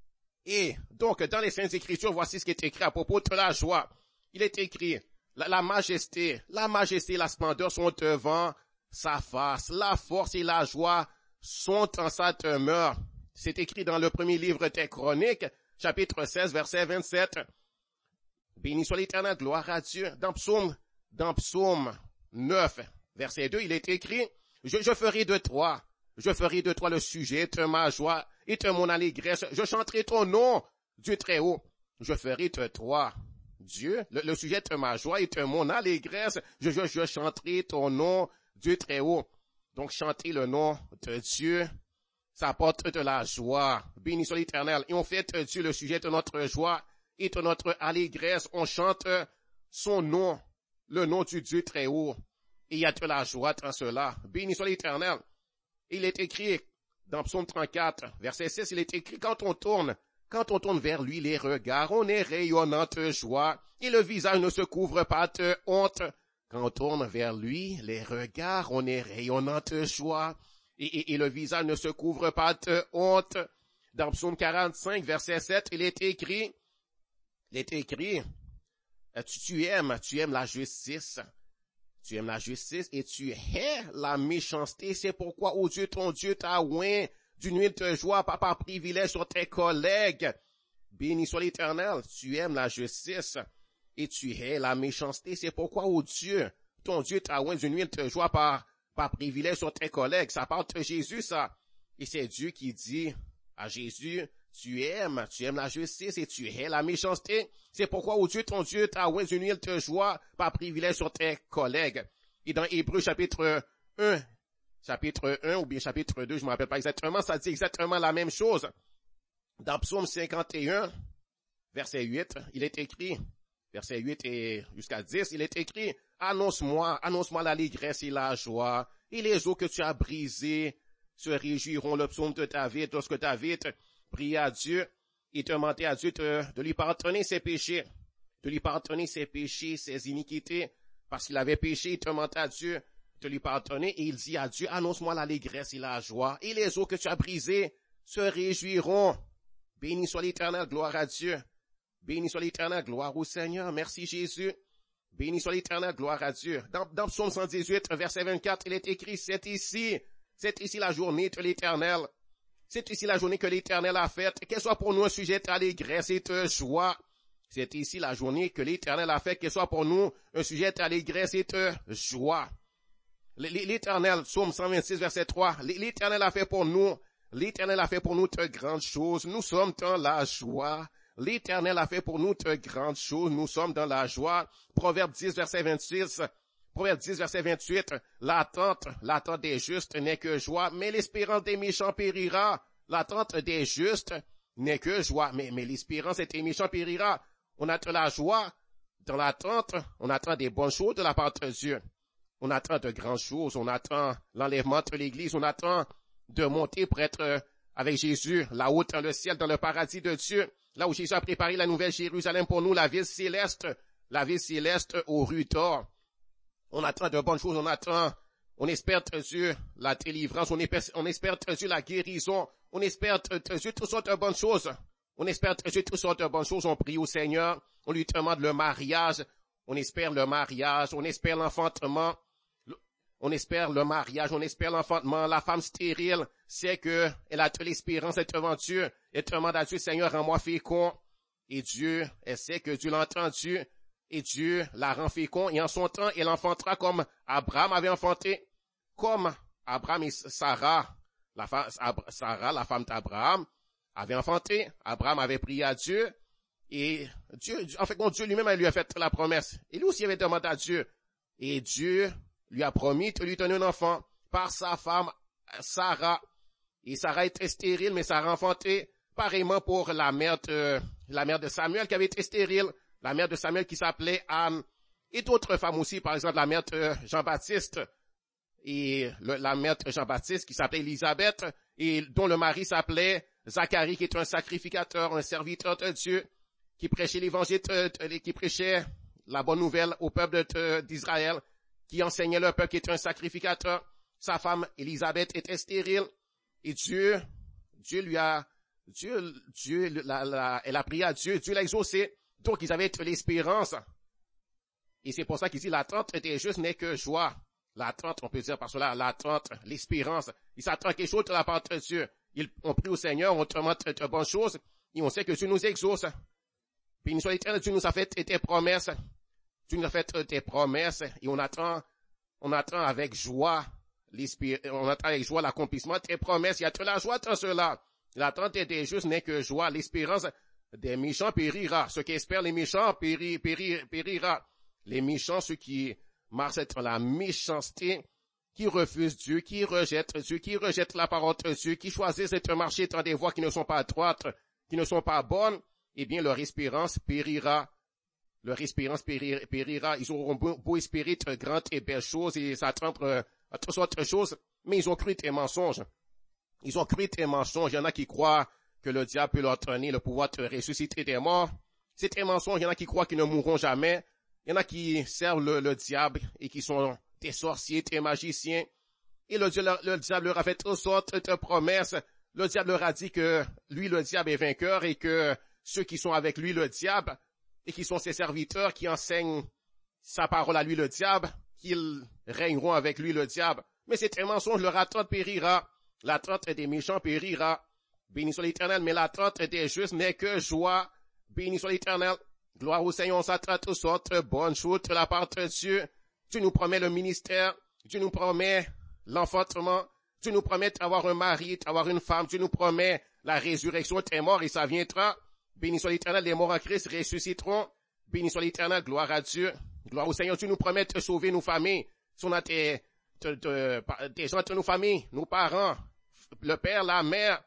et donc, dans les Saintes Écritures, voici ce qui est écrit à propos de la joie. Il est écrit, la, la majesté, la majesté et la splendeur sont devant sa face. La force et la joie sont en sa demeure. C'est écrit dans le premier livre des Chroniques, chapitre seize, verset vingt-sept. Béni soit l'Éternel, gloire à Dieu. Dans Psaume, dans Psaume neuf, verset deux, il est écrit, je, je ferai de toi, je ferai de toi le sujet de ma joie et de mon allégresse. Je chanterai ton nom du Très-Haut. Je ferai de toi, Dieu, le, le sujet de ma joie et de mon allégresse. Je, je, je chanterai ton nom du Très-Haut. Donc, chanter le nom de Dieu, ça apporte de la joie. Béni soit l'Éternel. Et on fait de Dieu le sujet de notre joie et de notre allégresse. On chante son nom, le nom du Dieu Très-Haut. Et il y a de la joie dans cela. Béni soit l'Éternel. Il est écrit dans Psaume trente-quatre, verset six, il est écrit, quand on tourne, quand on tourne vers lui les regards, on est rayonnant de joie, et le visage ne se couvre pas de honte. Quand on tourne vers lui les regards, on est rayonnant de joie, et, et, et le visage ne se couvre pas de honte. Dans Psaume quarante-cinq, verset sept, il est écrit, il est écrit, tu, tu aimes, tu aimes la justice. Tu aimes la justice et tu hais la méchanceté. C'est pourquoi, ô Dieu, ton Dieu t'a oint d'une huile de joie, pas par privilège sur tes collègues. Béni soit l'Éternel. Tu aimes la justice et tu hais la méchanceté. C'est pourquoi, ô Dieu, ton Dieu t'a oint d'une huile de joie par, par privilège sur tes collègues. Ça parle de Jésus, ça. Et c'est Dieu qui dit à Jésus, tu aimes, tu aimes la justice et tu hais la méchanceté. C'est pourquoi, ô Dieu, ton Dieu t'a oint d'une huile de joie par privilège sur tes collègues. Et dans Hébreux chapitre un, chapitre un ou bien chapitre deux, je ne me rappelle pas exactement, ça dit exactement la même chose. Dans Psaume cinquante et un, verset huit, il est écrit, verset huit et jusqu'à dix, il est écrit, annonce-moi, annonce-moi l'allégresse et la joie, et les eaux que tu as brisées se réjouiront. Le psaume de David, lorsque David prie à Dieu et demandait à Dieu de, de lui pardonner ses péchés, de lui pardonner ses péchés, ses iniquités, parce qu'il avait péché, il demandait à Dieu de lui pardonner, et il dit à Dieu, annonce-moi l'allégresse et la joie, et les eaux que tu as brisées se réjouiront. Béni soit l'Éternel, gloire à Dieu. Béni soit l'Éternel, gloire au Seigneur, merci Jésus. Béni soit l'Éternel, gloire à Dieu. Dans, dans Psaume cent dix-huit, verset vingt-quatre, il est écrit, c'est ici, c'est ici la journée de l'Éternel. C'est ici la journée que l'Éternel a faite, qu'elle soit pour nous un sujet d'allégresse et de joie. C'est ici la journée que l'Éternel a faite, qu'elle soit pour nous un sujet d'allégresse et de joie. L'Éternel, Psaume cent vingt-six, verset trois, l'Éternel a fait pour nous, l'Éternel a fait pour nous de grandes choses, nous sommes dans la joie. L'Éternel a fait pour nous de grandes choses, nous sommes dans la joie. Proverbe dix, verset vingt-six, Proverbe dix, verset vingt-huit, l'attente, l'attente des justes n'est que joie, mais l'espérance des méchants périra. L'attente des justes n'est que joie, mais, mais l'espérance des méchants périra. On a de la joie dans l'attente, on attend des bonnes choses de la part de Dieu. On attend de grandes choses, on attend l'enlèvement de l'Église, on attend de monter pour être avec Jésus, là-haut dans le ciel, dans le paradis de Dieu, là où Jésus a préparé la nouvelle Jérusalem pour nous, la ville céleste, la ville céleste aux rues d'or. On attend de bonnes choses, on attend, on espère de Dieu la délivrance, on espère, on espère de Dieu la guérison, on espère de Dieu toutes sortes de bonnes choses. On espère toutes sortes de bonnes choses, on prie au Seigneur, on lui demande le mariage, on espère le mariage, on espère l'enfantement, on espère le mariage, on espère l'enfantement. La femme stérile sait que elle a toute l'espérance d'être devant Dieu, elle demande à Dieu, Seigneur, rends-moi fécond. Et Dieu, elle sait que Dieu l'a entendu, et Dieu la rend fécond, et en son temps, elle enfantera comme Abraham avait enfanté, comme Abraham et Sarah, la femme, Sarah, la femme d'Abraham, avait enfanté. Abraham avait prié à Dieu, et Dieu, en fait, Dieu lui-même lui a fait la promesse. Et lui aussi avait demandé à Dieu, et Dieu lui a promis de lui donner un enfant par sa femme Sarah. Et Sarah était stérile, mais Sarah a enfanté. Pareillement pour la mère de, la mère de Samuel qui avait été stérile, la mère de Samuel qui s'appelait Anne, et d'autres femmes aussi, par exemple la mère de Jean-Baptiste, et le, la mère de Jean-Baptiste qui s'appelait Élisabeth, et dont le mari s'appelait Zacharie, qui est un sacrificateur, un serviteur de Dieu, qui prêchait l'évangile, qui prêchait la bonne nouvelle au peuple de, d'Israël, qui enseignait le peuple, qui était un sacrificateur. Sa femme Élisabeth était stérile, et Dieu, Dieu lui a Dieu, Dieu, la, la, elle a prié à Dieu, Dieu l'a exaucé, donc ils avaient l'espérance. Et c'est pour ça qu'il dit l'attente était juste n'est que joie. L'attente, on peut dire par cela, l'attente, l'espérance. Ils s'attendent quelque chose de la part de Dieu. Ils, on prie au Seigneur, on demande de bonnes choses, et on sait que Dieu nous exauce. Puis une soit éternelle, Dieu nous a fait des promesses. Dieu nous a fait des promesses, et on attend, on attend avec joie, on attend avec joie l'accomplissement des promesses. Il y a de la joie dans cela. L'attente des justes n'est que joie, l'espérance des méchants périra. Ceux qui espèrent les méchants péri, péri, périra. Les méchants, ceux qui marchent dans la méchanceté, qui refusent Dieu, qui rejettent Dieu, qui rejettent la parole de Dieu, qui choisissent de marcher dans des voies qui ne sont pas droites, qui ne sont pas bonnes, eh bien leur espérance périra. Leur espérance périra. périra. Ils auront beau, beau espérer de grandes et belles choses et s'attendre à toutes sortes de choses, mais ils ont cru des mensonges. Ils ont cru des mensonges. Il y en a qui croient que le diable peut leur donner le pouvoir de ressusciter des morts. C'est un mensonge. Il y en a qui croient qu'ils ne mourront jamais. Il y en a qui servent le, le diable et qui sont des sorciers, des magiciens. Et le, le, le diable leur a fait toutes sortes de promesses. Le diable leur a dit que lui, le diable, est vainqueur et que ceux qui sont avec lui, le diable, et qui sont ses serviteurs, qui enseignent sa parole à lui, le diable, qu'ils régneront avec lui, le diable. Mais c'est un mensonge. Leur attente périra. L'attente des méchants périra. Béni soit l'Éternel, mais l'attente des justes n'est que joie. Béni soit l'Éternel. Gloire au Seigneur, on s'attend à toutes sortes de bonnes choses de la part de Dieu. Dieu nous promet le ministère. Dieu nous promet l'enfantement. Dieu nous promet d'avoir un mari, d'avoir une femme. Dieu nous promet la résurrection des morts et ça viendra. Béni soit l'Éternel, les morts en Christ ressusciteront. Béni soit l'Éternel, gloire à Dieu. Gloire au Seigneur, Dieu nous promet de sauver nos familles. Si on a des, de, de, des gens de nos familles, nos parents, le père, la mère,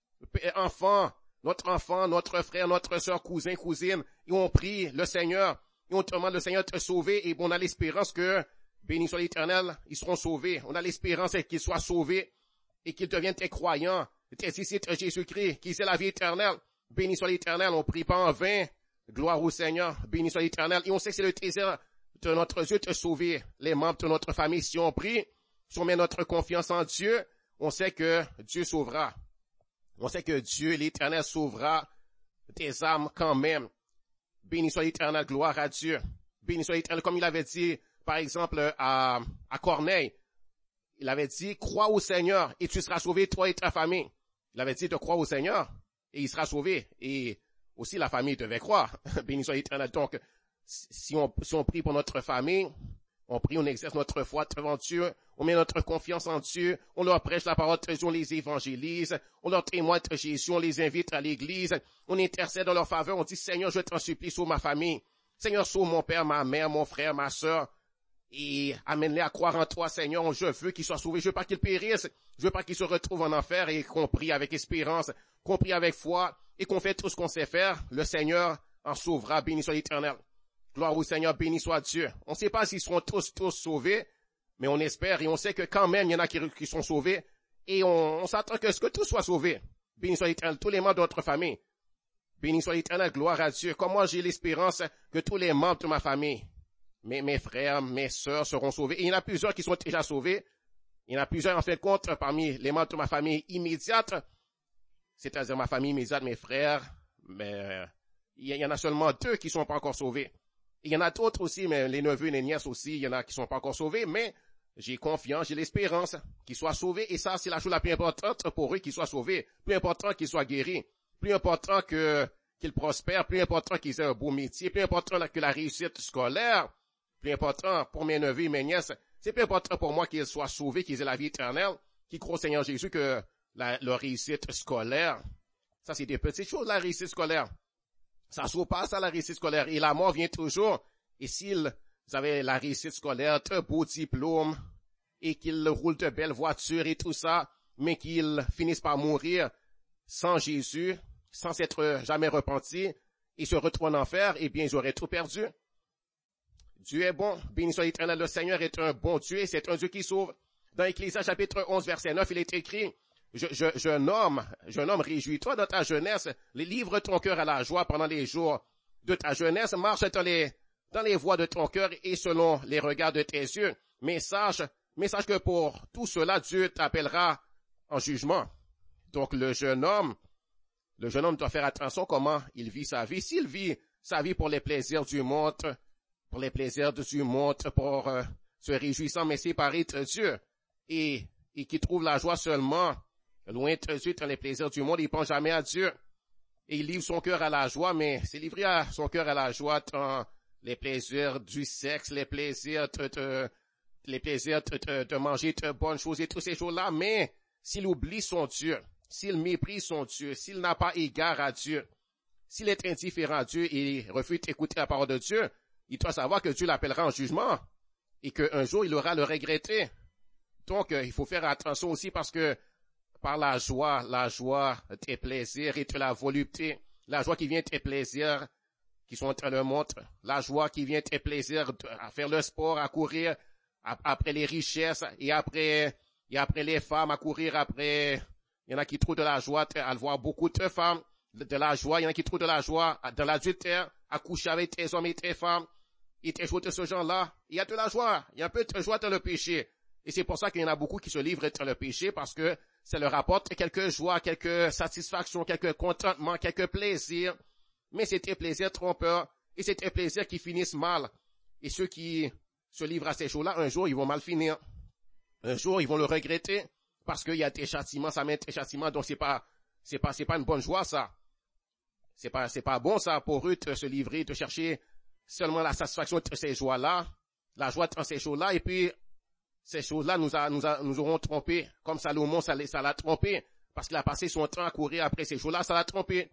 enfant, notre enfant, notre frère, notre soeur, cousin, cousine, et on prie le Seigneur, et on demande le Seigneur de te sauver, et on a l'espérance que, béni soit l'Éternel, ils seront sauvés. On a l'espérance qu'ils soient sauvés, et qu'ils deviennent des croyants, des disciples de Jésus-Christ, qu'ils aient la vie éternelle. Béni soit l'Éternel, on prie pas en vain. Gloire au Seigneur, béni soit l'Éternel. Et on sait que c'est le désir de notre Dieu de sauver les membres de notre famille. Si on prie, si on met notre confiance en Dieu, on sait que Dieu sauvera. On sait que Dieu, l'Éternel, sauvera des âmes quand même. Béni soit l'Éternel, gloire à Dieu. Béni soit l'Éternel, comme il avait dit, par exemple, à, à Corneille. Il avait dit, crois au Seigneur et tu seras sauvé, toi et ta famille. Il avait dit de croire au Seigneur et il sera sauvé. Et aussi la famille devait croire. Béni soit l'Éternel. Donc, si on, si on prie pour notre famille, on prie, on exerce notre foi devant Dieu, on met notre confiance en Dieu, on leur prêche la parole de Dieu, on les évangélise, on leur témoigne de Jésus, on les invite à l'église, on intercède en leur faveur, on dit, Seigneur, je t'en supplie, sauve ma famille. Seigneur, sauve mon père, ma mère, mon frère, ma sœur, et amène-les à croire en toi, Seigneur. Je veux qu'ils soient sauvés, je veux pas qu'ils périssent, je veux pas qu'ils se retrouvent en enfer, et qu'on prie avec espérance, qu'on prie avec foi, et qu'on fait tout ce qu'on sait faire. Le Seigneur en sauvera, béni soit l'Éternel. Gloire au Seigneur, béni soit Dieu. On ne sait pas s'ils seront tous, tous sauvés, mais on espère et on sait que quand même, il y en a qui, qui sont sauvés, et on, on s'attend que ce que tous soient sauvés. Béni soit l'Éternel, tous les membres de notre famille. Béni soit l'Éternel, gloire à Dieu. Comment j'ai l'espérance que tous les membres de ma famille, mes, mes frères, mes sœurs seront sauvés. Et il y en a plusieurs qui sont déjà sauvés. Il y en a plusieurs, en fait, contre parmi les membres de ma famille immédiate, c'est-à-dire ma famille immédiate, mes frères, mais euh, il y en a seulement deux qui sont pas encore sauvés. Il y en a d'autres aussi, mais les neveux et les nièces aussi, il y en a qui sont pas encore sauvés, mais j'ai confiance, j'ai l'espérance qu'ils soient sauvés, et ça, c'est la chose la plus importante pour eux, qu'ils soient sauvés. Plus important qu'ils soient guéris, plus important que qu'ils prospèrent, plus important qu'ils aient un beau métier, plus important que la réussite scolaire, plus important pour mes neveux et mes nièces, c'est plus important pour moi qu'ils soient sauvés, qu'ils aient la vie éternelle, qu'ils croient au Seigneur Jésus que la, leur réussite scolaire. Ça, c'est des petites choses, la réussite scolaire. Ça se passe à la réussite scolaire, et la mort vient toujours. Et s'ils avaient la réussite scolaire, un beau diplôme, et qu'ils roulent de belles voitures et tout ça, mais qu'ils finissent par mourir sans Jésus, sans s'être jamais repentis, et se retrouvent en enfer, eh bien, ils auraient tout perdu. Dieu est bon, béni soit l'Éternel, le Seigneur est un bon Dieu, et c'est un Dieu qui sauve. Dans Ecclésias chapitre onze, verset neuf, il est écrit, je, je, jeune homme, jeune homme, réjouis-toi dans ta jeunesse, livre ton cœur à la joie pendant les jours de ta jeunesse, marche dans les, dans les voies de ton cœur et selon les regards de tes yeux, mais sache, mais sache que pour tout cela, Dieu t'appellera en jugement. Donc le jeune homme, le jeune homme doit faire attention comment il vit sa vie. S'il vit sa vie pour les plaisirs du monde, pour les plaisirs du monde, pour euh, se réjouissant, mais séparé de Dieu, et, et qui trouve la joie seulement loin de Dieu dans les plaisirs du monde, il ne pense jamais à Dieu. Et il livre son cœur à la joie, mais c'est livré à son cœur à la joie dans les plaisirs du sexe, les plaisirs de, de les plaisirs de, de, de manger de bonnes choses et toutes ces choses-là, mais s'il oublie son Dieu, s'il méprise son Dieu, s'il n'a pas égard à Dieu, s'il est indifférent à Dieu et refuse d'écouter la parole de Dieu, il doit savoir que Dieu l'appellera en jugement et qu'un jour il aura le regretté. Donc, euh, il faut faire attention aussi parce que par la joie, la joie des plaisirs et de la volupté, la joie qui vient des plaisirs qui sont dans le monde, la joie qui vient des plaisirs à faire le sport, à courir après les richesses et après, et après les femmes, à courir après, il y en a qui trouvent de la joie à voir beaucoup de femmes, de la joie, il y en a qui trouvent de la joie dans l'adultère, à coucher avec tes hommes et tes femmes, et tes choses de ce genre-là. Il y a de la joie, il y a un peu de joie dans le péché. Et c'est pour ça qu'il y en a beaucoup qui se livrent dans le péché, parce que ça leur apporte quelques joies, quelques satisfactions, quelques contentements, quelques plaisirs. Mais c'est des plaisirs trompeurs, et c'est des plaisirs qui finissent mal. Et ceux qui se livrent à ces choses-là, un jour, ils vont mal finir. Un jour, ils vont le regretter, parce qu'il y a des châtiments, ça met des châtiments, donc c'est pas, c'est pas, c'est pas une bonne joie, ça. C'est pas, c'est pas bon, ça, pour eux de se livrer, de chercher seulement la satisfaction de ces joies-là, la joie de ces choses-là, et puis, ces choses-là nous, a, nous, a, nous auront trompés. Comme Salomon, ça, ça l'a trompé. Parce qu'il a passé son temps à courir après ces choses-là, ça l'a trompé.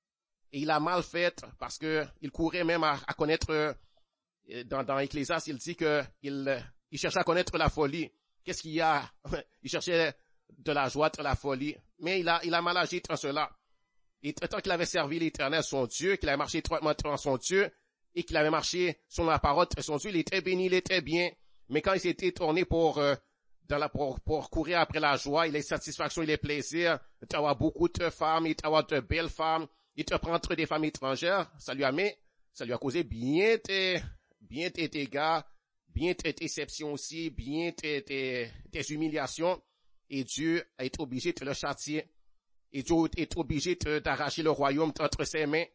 Et il a mal fait parce que il courait même à, à connaître, euh, dans, dans Ecclésias, il dit que il, il cherchait à connaître la folie. Qu'est-ce qu'il y a? Il cherchait de la joie, de la folie. Mais il a, il a mal agi dans cela. Et tant qu'il avait servi l'Éternel, son Dieu, qu'il avait marché étroitement devant son Dieu, et qu'il avait marché sur la parole de son Dieu, il était béni, il était bien. Mais quand il s'était tourné pour, euh, dans la, pour, pour courir après la joie et les satisfactions et les plaisirs, d'avoir beaucoup de femmes et d'avoir de belles femmes, et de prendre des femmes étrangères, ça lui a mis, ça lui a causé bien des, bien des dégâts, bien des déceptions aussi, bien des, des, des humiliations, et Dieu a été obligé de le châtier, et Dieu est obligé de, d'arracher le royaume d'entre ses mains,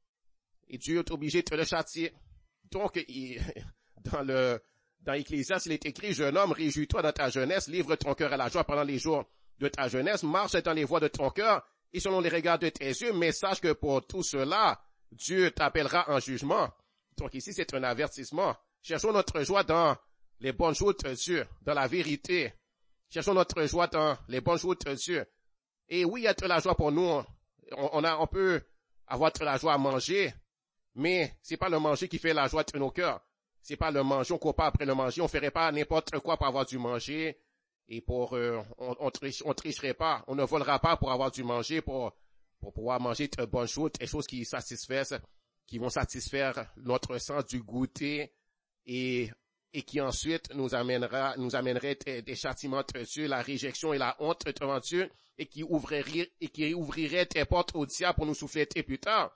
et Dieu est obligé de le châtier. Donc, il, dans le, Dans Ecclésias, il est écrit, jeune homme, réjouis-toi dans ta jeunesse, livre ton cœur à la joie pendant les jours de ta jeunesse, marche dans les voies de ton cœur et selon les regards de tes yeux, mais sache que pour tout cela, Dieu t'appellera en jugement. Donc ici, c'est un avertissement. Cherchons notre joie dans les bonnes choses de Dieu, dans la vérité. Cherchons notre joie dans les bonnes choses de Dieu. Et oui, il y a de la joie pour nous. On, on, a, on peut avoir de la joie à manger, mais c'est pas le manger qui fait la joie de nos cœurs. C'est pas le manger, on court pas après le manger, on ferait pas n'importe quoi pour avoir du manger, et pour, euh, on, on, triche, on tricherait pas, on ne volera pas pour avoir du manger, pour, pour pouvoir manger de bonnes choses, des choses qui satisfaisent, qui vont satisfaire notre sens du goûter, et, et qui ensuite nous amènera, nous amènerait des, des châtiments de Dieu, la réjection et la honte devant Dieu, et qui ouvrirait, et qui ouvrirait des portes au diable pour nous souffleter plus tard.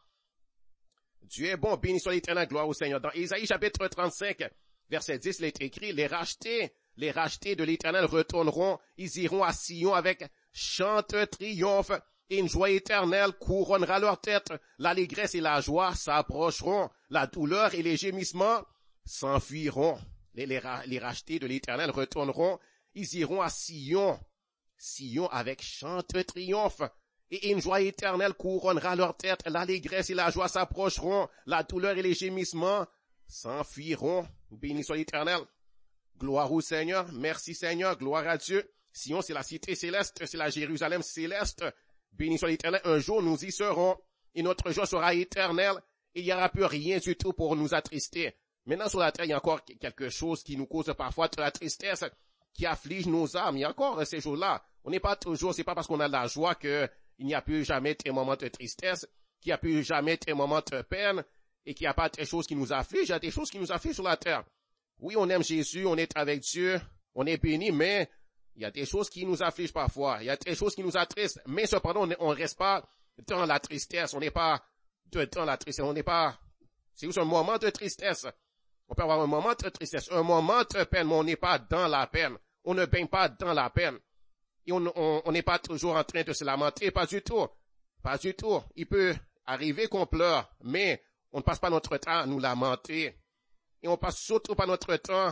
Dieu est bon, béni soit l'Éternel, gloire au Seigneur. Dans Ésaïe chapitre trente-cinq, verset dix, il est écrit, les rachetés, les rachetés de l'Éternel retourneront, ils iront à Sion avec chant de triomphe, et une joie éternelle couronnera leur tête. L'allégresse et la joie s'approcheront, la douleur et les gémissements s'enfuiront. Les, les, les rachetés de l'Éternel retourneront, ils iront à Sion, Sion avec chant de triomphe, et une joie éternelle couronnera leur tête. L'allégresse et la joie s'approcheront, la douleur et les gémissements s'enfuiront. Béni soit l'Éternel. Gloire au Seigneur, merci Seigneur, gloire à Dieu. Sion, c'est la cité céleste, c'est la Jérusalem céleste. Béni soit l'Éternel, un jour nous y serons, et notre joie sera éternelle, et il n'y aura plus rien du tout pour nous attrister. Maintenant sur la terre, il y a encore quelque chose qui nous cause parfois de la tristesse, qui afflige nos âmes. Il y a encore ces jours-là. On n'est pas toujours, c'est pas parce qu'on a de la joie qu'il n'y a plus jamais des moments de tristesse, qu'il n'y a plus jamais des moments de peine, et qu'il n'y a pas des choses qui nous affligent. Il y a des choses qui nous affligent sur la terre. Oui, on aime Jésus, on est avec Dieu, on est béni, mais il y a des choses qui nous affligent parfois. Il y a des choses qui nous attristent, mais cependant, on ne reste pas dans la tristesse. On n'est pas dans la tristesse. On n'est pas, c'est juste un moment de tristesse. On peut avoir un moment de tristesse, un moment de peine, mais on n'est pas dans la peine. On ne baigne pas dans la peine. Et on on n'est pas toujours en train de se lamenter, pas du tout. Pas du tout. Il peut arriver qu'on pleure, mais on ne passe pas notre temps à nous lamenter. Et on passe surtout pas notre temps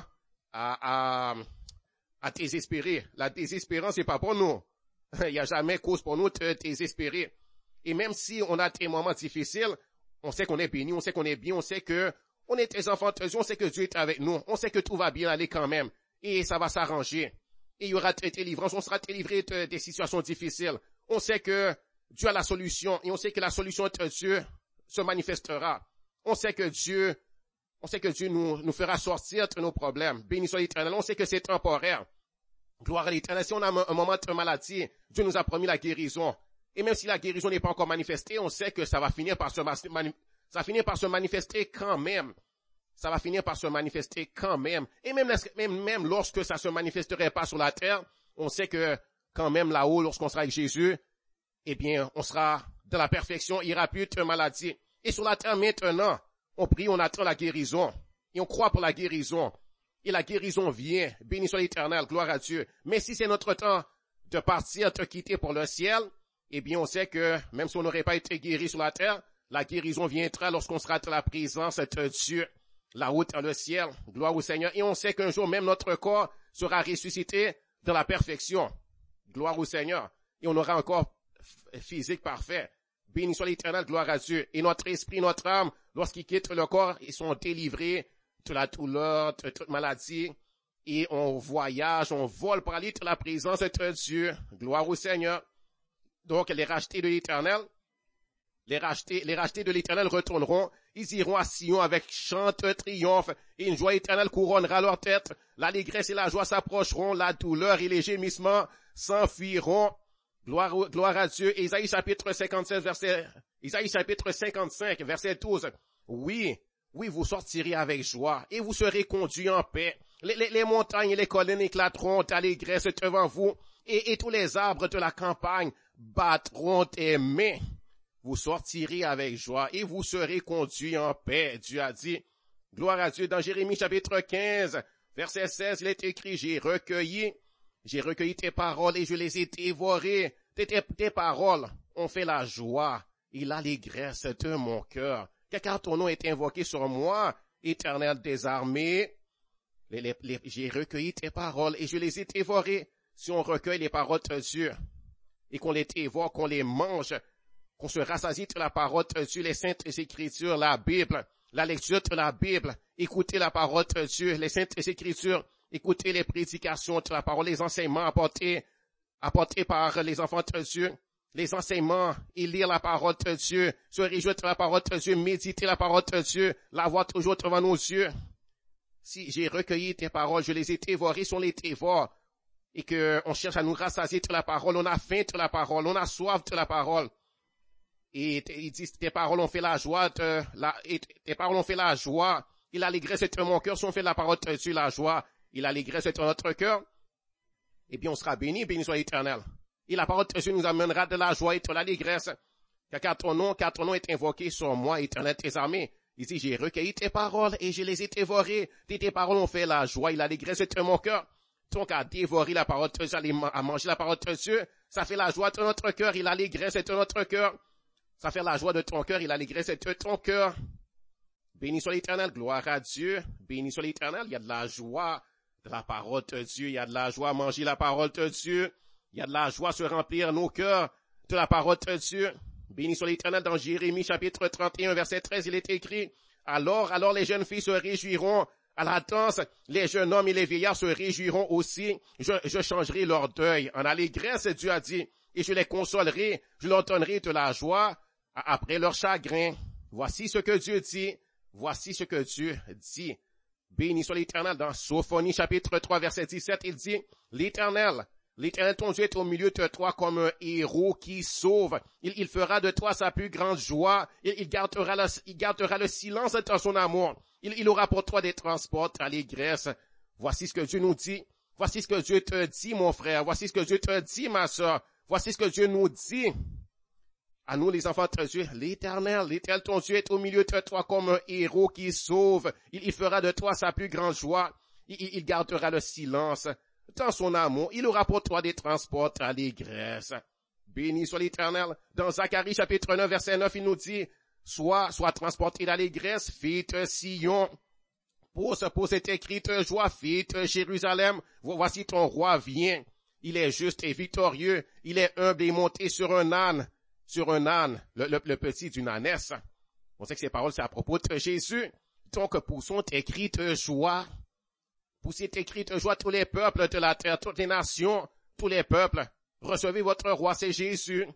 à, à, à désespérer. La désespérance, c'est pas pour nous. Il n'y a jamais cause pour nous de désespérer. Et même si on a des moments difficiles, on sait qu'on est béni, on sait qu'on est bien, on sait que on est des enfants de Dieu, on sait que Dieu est avec nous, on sait que tout va bien aller quand même. Et ça va s'arranger. Et il y aura des délivrances, on sera délivré de, des situations difficiles. On sait que Dieu a la solution, et on sait que la solution de Dieu se manifestera. On sait que Dieu On sait que Dieu nous, nous fera sortir de nos problèmes. Béni soit l'Éternel. On sait que c'est temporaire. Gloire à l'Éternel. Si on a un, un moment de maladie, Dieu nous a promis la guérison. Et même si la guérison n'est pas encore manifestée, on sait que ça va finir par se, mani- ça va finir par se manifester quand même. Ça va finir par se manifester quand même. Et même, même, même lorsque ça se manifesterait pas sur la terre, on sait que quand même là-haut, lorsqu'on sera avec Jésus, eh bien, on sera dans la perfection, il n'y aura plus de maladie. Et sur la terre maintenant, on prie, on attend la guérison. Et on croit pour la guérison. Et la guérison vient. Béni soit l'Éternel, gloire à Dieu. Mais si c'est notre temps de partir, de quitter pour le ciel, eh bien on sait que même si on n'aurait pas été guéri sur la terre, la guérison viendra lorsqu'on sera dans la présence de Dieu. La route dans le ciel, gloire au Seigneur. Et on sait qu'un jour même notre corps sera ressuscité dans la perfection. Gloire au Seigneur. Et on aura un corps physique parfait. Béni soit l'Éternel, gloire à Dieu. Et notre esprit, notre âme, lorsqu'ils quittent le corps, ils sont délivrés de la douleur, de toute maladie. Et on voyage, on vole pour aller dans la présence de Dieu. Gloire au Seigneur. Donc, les rachetés de l'Éternel, les rachetés, les rachetés de l'Éternel retourneront. Ils iront à Sion avec chant de triomphe. Et une joie éternelle couronnera leur tête. L'allégresse et la joie s'approcheront. La douleur et les gémissements s'enfuiront. Gloire, gloire à Dieu. Isaïe chapitre cinquante-sept, verset, Isaïe chapitre cinquante-cinq, verset douze. Oui, oui, vous sortirez avec joie et vous serez conduits en paix. Les, les, les montagnes et les collines éclateront d'allégresse devant vous et, et tous les arbres de la campagne battront des mains. Vous sortirez avec joie et vous serez conduits en paix. Dieu a dit. Gloire à Dieu. Dans Jérémie chapitre quinze, verset seize, il est écrit, j'ai recueilli J'ai recueilli tes paroles et je les ai dévorées. Tes, tes, tes paroles ont fait la joie et l'allégresse de mon cœur. Car ton nom est invoqué sur moi, Éternel des armées. Les, les, les, j'ai recueilli tes paroles et je les ai dévorées. Si on recueille les paroles de Dieu et qu'on les dévore, qu'on les mange, qu'on se rassasie de la parole de Dieu, les saintes écritures, la Bible, la lecture de la Bible, écouter la parole de Dieu, les saintes écritures, écouter les prédications de la parole, les enseignements apportés, apportés par les enfants de Dieu, les enseignements et lire la parole de Dieu, se réjouir de la parole de Dieu, méditer la parole de Dieu, la voir toujours devant nos yeux. Si j'ai recueilli tes paroles, je les ai dévorées, si on les dévore, et que on cherche à nous rassasier de la parole, on a faim de la parole, on a soif de la parole. Et il dit, tes paroles ont fait la joie de la, et tes paroles ont fait la joie, et l'allégresse est dans mon cœur, si on fait la parole de Dieu la joie, et l'allégresse est dans notre cœur, eh bien on sera béni, béni soit l'Éternel. Et la parole de Dieu nous amènera de la joie et de l'allégresse, car ton nom, car ton nom est invoqué sur moi, Éternel tes armées. Il dit, j'ai recueilli tes paroles et je les ai dévorées. Tes, tes paroles ont fait la joie et l'allégresse est dans mon cœur. Donc, à dévorer la parole de Dieu, à manger la parole de Dieu, ça fait la joie de notre cœur et l'allégresse de notre cœur. Ça fait la joie de ton cœur et l'allégresse de ton cœur. Béni soit l'Éternel, gloire à Dieu. Béni soit l'Éternel, il y a de la joie de la parole de Dieu. Il y a de la joie à manger la parole de Dieu. Il y a de la joie à se remplir nos cœurs de la parole de Dieu. Béni soit l'Éternel, dans Jérémie chapitre trente et un, verset treize, il est écrit, alors, alors les jeunes filles se réjouiront à la danse, les jeunes hommes et les vieillards se réjouiront aussi. Je, je changerai leur deuil en allégresse, Dieu a dit, et je les consolerai, je leur donnerai de la joie après leur chagrin. Voici ce que Dieu dit, voici ce que Dieu dit. Béni soit l'Éternel, dans Sophonie chapitre trois, verset dix-sept, il dit, l'Éternel, l'Éternel ton Dieu est au milieu de toi comme un héros qui sauve. Il, il fera de toi sa plus grande joie. Il, il, gardera, le, il gardera le silence dans son amour. Il, il aura pour toi des transports d'allégresse. Voici ce que Dieu nous dit. Voici ce que Dieu te dit, mon frère. Voici ce que Dieu te dit, ma sœur. Voici ce que Dieu nous dit. À nous, les enfants de Dieu, l'Éternel, l'Éternel ton Dieu est au milieu de toi comme un héros qui sauve. Il, il fera de toi sa plus grande joie. Il, il, il gardera le silence. Dans son amour, il aura pour toi des transports d'allégresse. Béni soit l'Éternel. Dans Zacharie chapitre neuf, verset neuf, il nous dit, Sois, sois transporté d'allégresse, fille de Sion. Pousse, pousse est écrite joie, fille de Jérusalem. Voici ton roi vient. Il est juste et victorieux. Il est humble et monté sur un âne. Sur un âne, le, le, le petit d'une ânesse. On sait que ces paroles, c'est à propos de Jésus. Donc, poussons écrite joie. Poussez écrite joie tous les peuples de la terre, toutes les nations, tous les peuples. Recevez votre roi, c'est Jésus.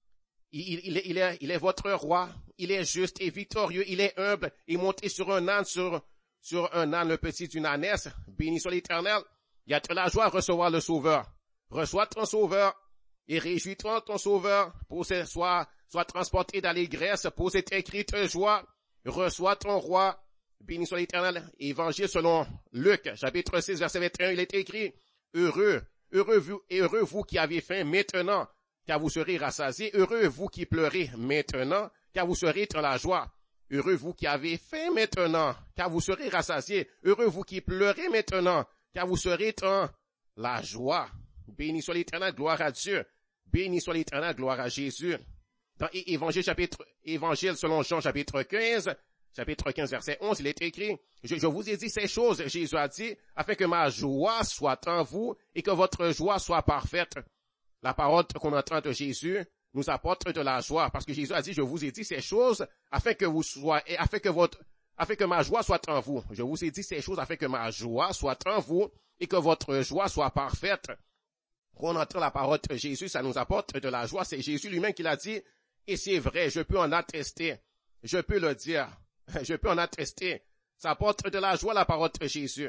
Il, il, il, est, il, est, il est votre roi. Il est juste et victorieux. Il est humble et monté sur un âne, sur, sur un âne, le petit d'une ânesse. Béni soit l'Éternel. Il y a de la joie à recevoir le Sauveur. Reçois ton Sauveur et réjouis-toi ton Sauveur. Pour ce, sois, sois transporté d'allégresse pour cette écrite joie. Reçois ton roi. Béni soit l'Éternel. Évangile selon Luc, chapitre six, verset vingt et un, il est écrit, heureux, heureux vous, et heureux vous qui avez faim maintenant, car vous serez rassasiés. Heureux vous qui pleurez maintenant, car vous serez dans la joie. Heureux vous qui avez faim maintenant, car vous serez rassasiés. Heureux vous qui pleurez maintenant, car vous serez dans la joie. Béni soit l'Éternel, gloire à Dieu. Béni soit l'Éternel, gloire à Jésus. Dans Évangile chapitre, Évangile selon Jean chapitre quinze, chapitre quinze, verset onze, il est écrit, je, je vous ai dit ces choses, Jésus a dit, afin que ma joie soit en vous et que votre joie soit parfaite. La parole qu'on entend de Jésus nous apporte de la joie, parce que Jésus a dit, je vous ai dit ces choses afin que vous soyez, afin que votre, afin que ma joie soit en vous. Je vous ai dit ces choses afin que ma joie soit en vous et que votre joie soit parfaite. Quand on entend la parole de Jésus, ça nous apporte de la joie. C'est Jésus lui-même qui l'a dit, et c'est vrai, je peux en attester, je peux le dire. Je peux en attester. Ça apporte de la joie la parole de Jésus.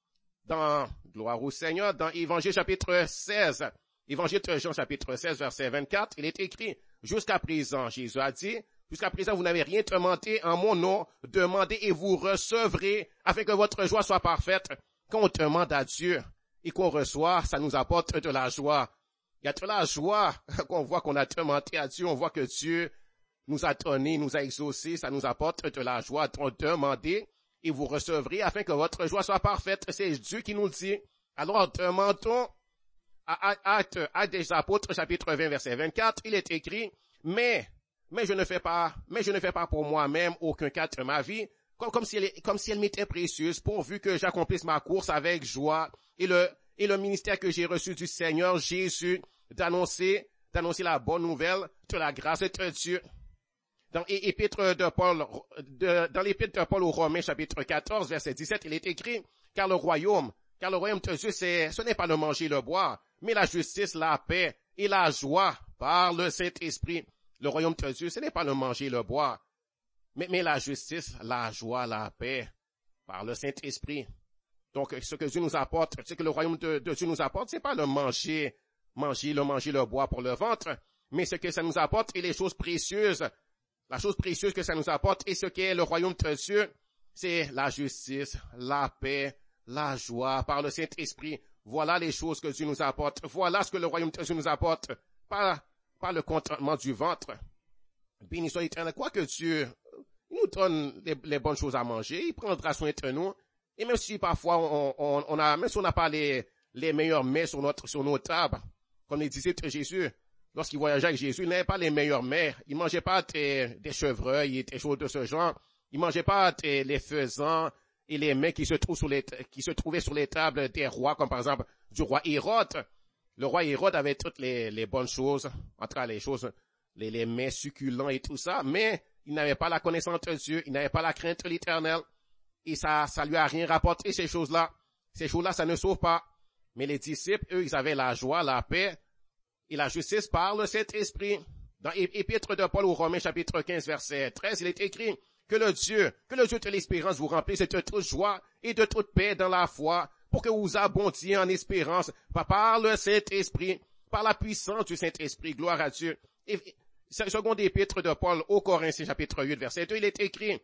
Dans, gloire au Seigneur, dans Évangile chapitre seize, Évangile de Jean chapitre seize, verset vingt-quatre, il est écrit, jusqu'à présent, Jésus a dit, jusqu'à présent vous n'avez rien demandé en mon nom, demandez et vous recevrez, afin que votre joie soit parfaite. Quand on demande à Dieu et qu'on reçoit, ça nous apporte de la joie. Il y a de la joie qu'on voit qu'on a demandé à Dieu, on voit que Dieu nous a donné, nous a exaucé, ça nous apporte de la joie. Donc, demandez et vous recevrez afin que votre joie soit parfaite. C'est Dieu qui nous le dit. Alors, demandons à Actes, Actes des Apôtres, chapitre vingt, verset vingt-quatre, il est écrit, mais, mais je ne fais pas, mais je ne fais pas pour moi-même aucun cas de ma vie, comme, comme si elle, comme si elle m'était précieuse, pourvu que j'accomplisse ma course avec joie et le, et le ministère que j'ai reçu du Seigneur Jésus d'annoncer, d'annoncer la bonne nouvelle de la grâce de Dieu. Dans l'épître de Paul, de, dans l'épître de Paul aux Romains, chapitre quatorze, verset dix-sept, il est écrit, car le royaume, car le royaume de Dieu, c'est, ce n'est pas le manger et le boire, mais la justice, la paix et la joie par le Saint-Esprit. Le royaume de Dieu, ce n'est pas le manger et le boire, mais, mais la justice, la joie, la paix par le Saint-Esprit. Donc, ce que Dieu nous apporte, ce que le royaume de, de Dieu nous apporte, c'est pas le manger, manger, le manger, le boire pour le ventre, mais ce que ça nous apporte est les choses précieuses. La chose précieuse que ça nous apporte et ce qu'est le royaume de Dieu, c'est la justice, la paix, la joie par le Saint-Esprit. Voilà les choses que Dieu nous apporte. Voilà ce que le royaume de Dieu nous apporte. Pas, pas le contentement du ventre. Béni soit l'Éternel. Quoi que Dieu il nous donne les, les bonnes choses à manger, il prendra soin de nous. Et même si parfois on, on, on a, même si on n'a pas les, les meilleurs mets sur notre, sur nos tables. Comme les disciples de Jésus, lorsqu'ils voyageaient avec Jésus, ils n'avaient pas les meilleurs mets. Ils mangeaient pas des, des chevreuils et des choses de ce genre. Ils mangeaient pas des, les faisans et les mets qui se trouvent sur les, qui se trouvaient sur les tables des rois, comme par exemple du roi Hérode. Le roi Hérode avait toutes les, les bonnes choses, en tout cas les choses, les, les mets succulents et tout ça, mais il n'avait pas la connaissance de Dieu, il n'avait pas la crainte de l'Éternel, et ça, ça lui a rien rapporté, ces choses-là. Ces choses-là, ça ne sauve pas. Mais les disciples, eux, ils avaient la joie, la paix et la justice par le Saint-Esprit. Dans Épître de Paul aux Romains, chapitre quinze, verset treize, il est écrit que le Dieu, que le Dieu de l'espérance vous remplisse de toute joie et de toute paix dans la foi, pour que vous abondiez en espérance par le Saint-Esprit, par la puissance du Saint-Esprit. Gloire à Dieu. Et, seconde épître de Paul aux Corinthiens, chapitre huit, verset deux, il est écrit,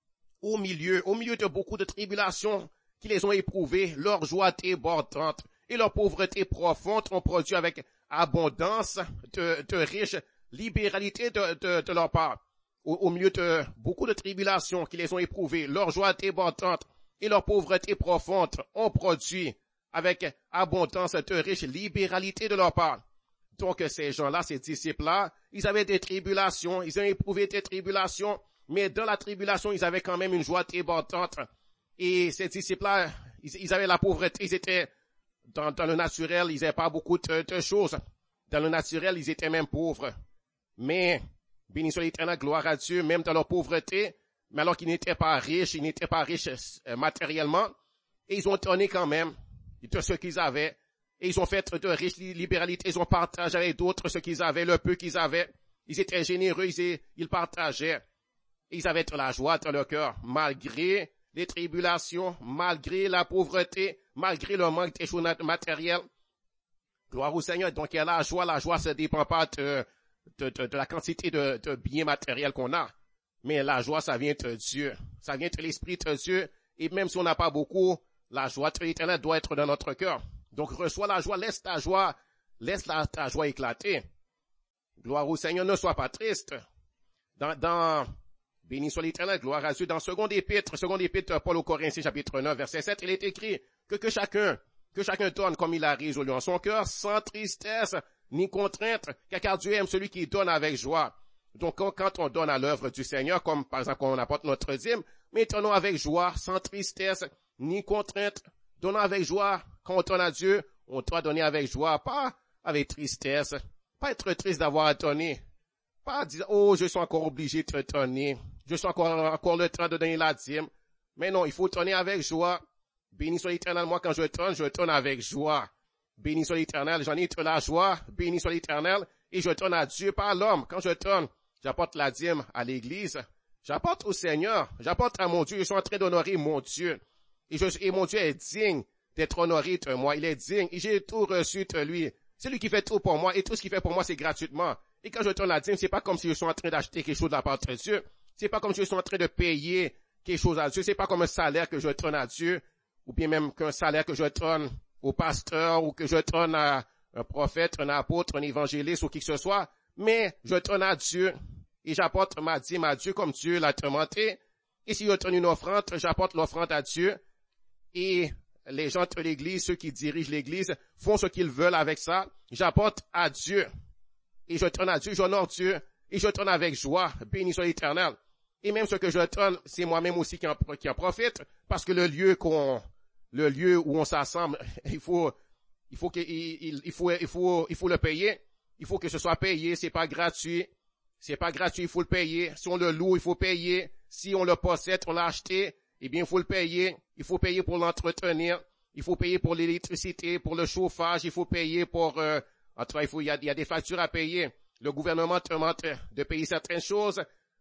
au milieu, au milieu de beaucoup de tribulations qui les ont éprouvées, leur joie débordante et leur pauvreté profonde ont produit avec abondance de, de riches libéralité de, de, de leur part. Au, au milieu de beaucoup de tribulations qui les ont éprouvées, leur joie débordante et leur pauvreté profonde ont produit avec abondance de riches libéralité de leur part. Donc ces gens-là, ces disciples-là, ils avaient des tribulations, ils ont éprouvé des tribulations, mais dans la tribulation, ils avaient quand même une joie débordante. Et ces disciples-là, ils, ils avaient la pauvreté, ils étaient dans, dans le naturel, ils n'avaient pas beaucoup de, de choses. Dans le naturel, ils étaient même pauvres. Mais, béni soit l'Éternel, gloire à Dieu, même dans leur pauvreté, mais alors qu'ils n'étaient pas riches, ils n'étaient pas riches euh, matériellement, et ils ont donné quand même de ce qu'ils avaient, et ils ont fait de riches libéralités, ils ont partagé avec d'autres ce qu'ils avaient, le peu qu'ils avaient, ils étaient généreux, ils, ils partageaient, et ils avaient de la joie dans leur cœur, malgré les tribulations, malgré la pauvreté, malgré le manque des choses matérielles. Gloire au Seigneur, donc il y a la joie, la joie ne dépend pas de, de, de, de la quantité de, de biens matériels qu'on a. Mais la joie, ça vient de Dieu. Ça vient de l'Esprit de Dieu. Et même si on n'a pas beaucoup, la joie de l'Éternel doit être dans notre cœur. Donc reçois la joie, laisse ta joie, laisse la, ta joie éclater. Gloire au Seigneur, ne sois pas triste. Dans, dans, béni soit l'Éternel, gloire à Dieu. Dans seconde épître, seconde épître de Paul aux Corinthiens, chapitre neuf, verset sept, il est écrit que, que chacun, que chacun donne comme il a résolu en son cœur, sans tristesse, ni contrainte, car Dieu aime celui qui donne avec joie. Donc, quand on donne à l'œuvre du Seigneur, comme par exemple on apporte notre dîme, mais donnons avec joie, sans tristesse, ni contrainte, donnons avec joie. Quand on donne à Dieu, on doit donner avec joie, pas avec tristesse, pas être triste d'avoir à donner, pas dire, oh, je suis encore obligé de te donner, je suis encore, encore le temps de donner la dîme. Mais non, il faut donner avec joie. Béni soit l'Éternel, moi quand je donne, je donne avec joie. Béni soit l'Éternel, j'en ai de la joie, béni soit l'Éternel, et je donne à Dieu, pas à l'homme. Quand je donne, j'apporte la dîme à l'église, j'apporte au Seigneur, j'apporte à mon Dieu, je suis en train d'honorer mon Dieu. Et, je, et mon Dieu est digne d'être honoré de moi, il est digne, et j'ai tout reçu de lui. C'est lui qui fait tout pour moi, et tout ce qu'il fait pour moi, c'est gratuitement. Et quand je donne la dîme, c'est pas comme si je suis en train d'acheter quelque chose de la part de Dieu, c'est pas comme si je suis en train de payer quelque chose à Dieu, c'est pas comme un salaire que je donne à Dieu, ou bien même qu'un salaire que je donne au pasteur, ou que je donne à un prophète, un apôtre, un évangéliste, ou qui que ce soit, mais je donne à Dieu, et j'apporte ma dîme à Dieu comme Dieu l'a demandé. Et si je donne une offrande, j'apporte l'offrande à Dieu, et les gens de l'église, ceux qui dirigent l'église, font ce qu'ils veulent avec ça, j'apporte à Dieu, et je donne à Dieu, j'honore Dieu, et je donne avec joie, béni soit l'Éternel. Et même ce que je donne, c'est moi-même aussi qui en, qui en profite, parce que le lieu qu'on, le lieu où on s'assemble, il faut, il faut que, il, il faut, il faut, il faut le payer. Il faut que ce soit payé, c'est pas gratuit. C'est pas gratuit, il faut le payer. Si on le loue, il faut payer. Si on le possède, on l'a acheté, eh bien, il faut le payer. Il faut payer pour l'entretenir. Il faut payer pour l'électricité, pour le chauffage. Il faut payer pour, euh, en tout cas, il faut, il y a, il y a des factures à payer. Le gouvernement demande de payer certaines choses.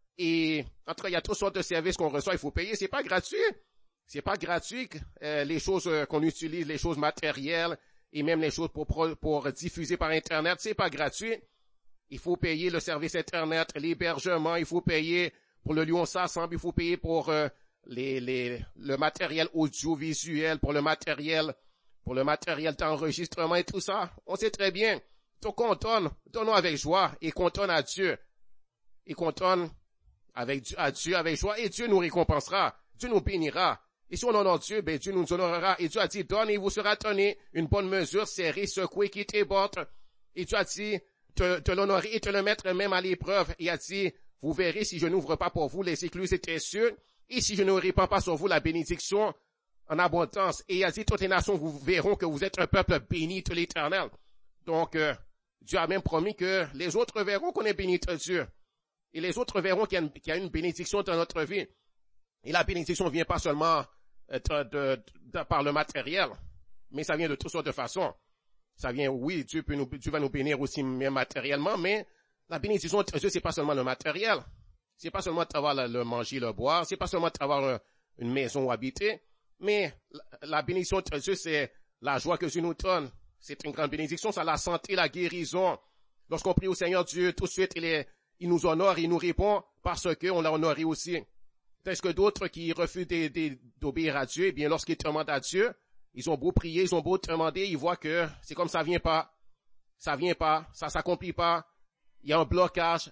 Et, en tout cas, il y a toutes sortes de services qu'on reçoit, il faut payer. C'est pas gratuit. C'est pas gratuit, euh, les choses euh, qu'on utilise, les choses matérielles, et même les choses pour, pour, pour diffuser par Internet, c'est pas gratuit. Il faut payer le service Internet, l'hébergement, il faut payer pour le lieu où on s'assemble, il faut payer pour euh, les, les, le matériel audiovisuel, pour le matériel, pour le matériel d'enregistrement et tout ça. On sait très bien. Donc on donne, donnons avec joie, et qu'on donne à Dieu. Et qu'on donne avec, à Dieu avec joie, et Dieu nous récompensera. Dieu nous bénira. Et si on honore Dieu, ben Dieu nous honorera. Et Dieu a dit, donne et il vous sera donné une bonne mesure, serrée, secouée, qui déborde. Et Dieu a dit, te, te l'honorer et te le mettre même à l'épreuve. Et il a dit, vous verrez si je n'ouvre pas pour vous les écluses étaient sûres, et si je ne répands pas sur vous la bénédiction en abondance. Et il a dit, toutes les nations vous verront que vous êtes un peuple béni de l'Éternel. Donc, euh, Dieu a même promis que les autres verront qu'on est béni de Dieu. Et les autres verront qu'il y a une, qu'il y a une bénédiction dans notre vie. Et la bénédiction ne vient pas seulement de, de, de, par le matériel, mais ça vient de toutes sortes de façons. Ça vient, oui, Dieu peut nous, Dieu va nous bénir aussi même matériellement, mais la bénédiction de Dieu, c'est pas seulement le matériel. C'est pas seulement d'avoir le, le manger, le boire. C'est pas seulement d'avoir une maison où habiter. Mais la, la bénédiction de Dieu, c'est la joie que Dieu nous donne. C'est une grande bénédiction. C'est la santé, la guérison. Lorsqu'on prie au Seigneur Dieu, tout de suite, il, est, il nous honore, il nous répond parce qu'on l'a honoré aussi. Est-ce que d'autres qui refusent d'obéir à Dieu, eh bien, lorsqu'ils demandent à Dieu, ils ont beau prier, ils ont beau demander, ils voient que c'est comme ça vient pas. Ça vient pas, ça s'accomplit pas. Il y a un blocage.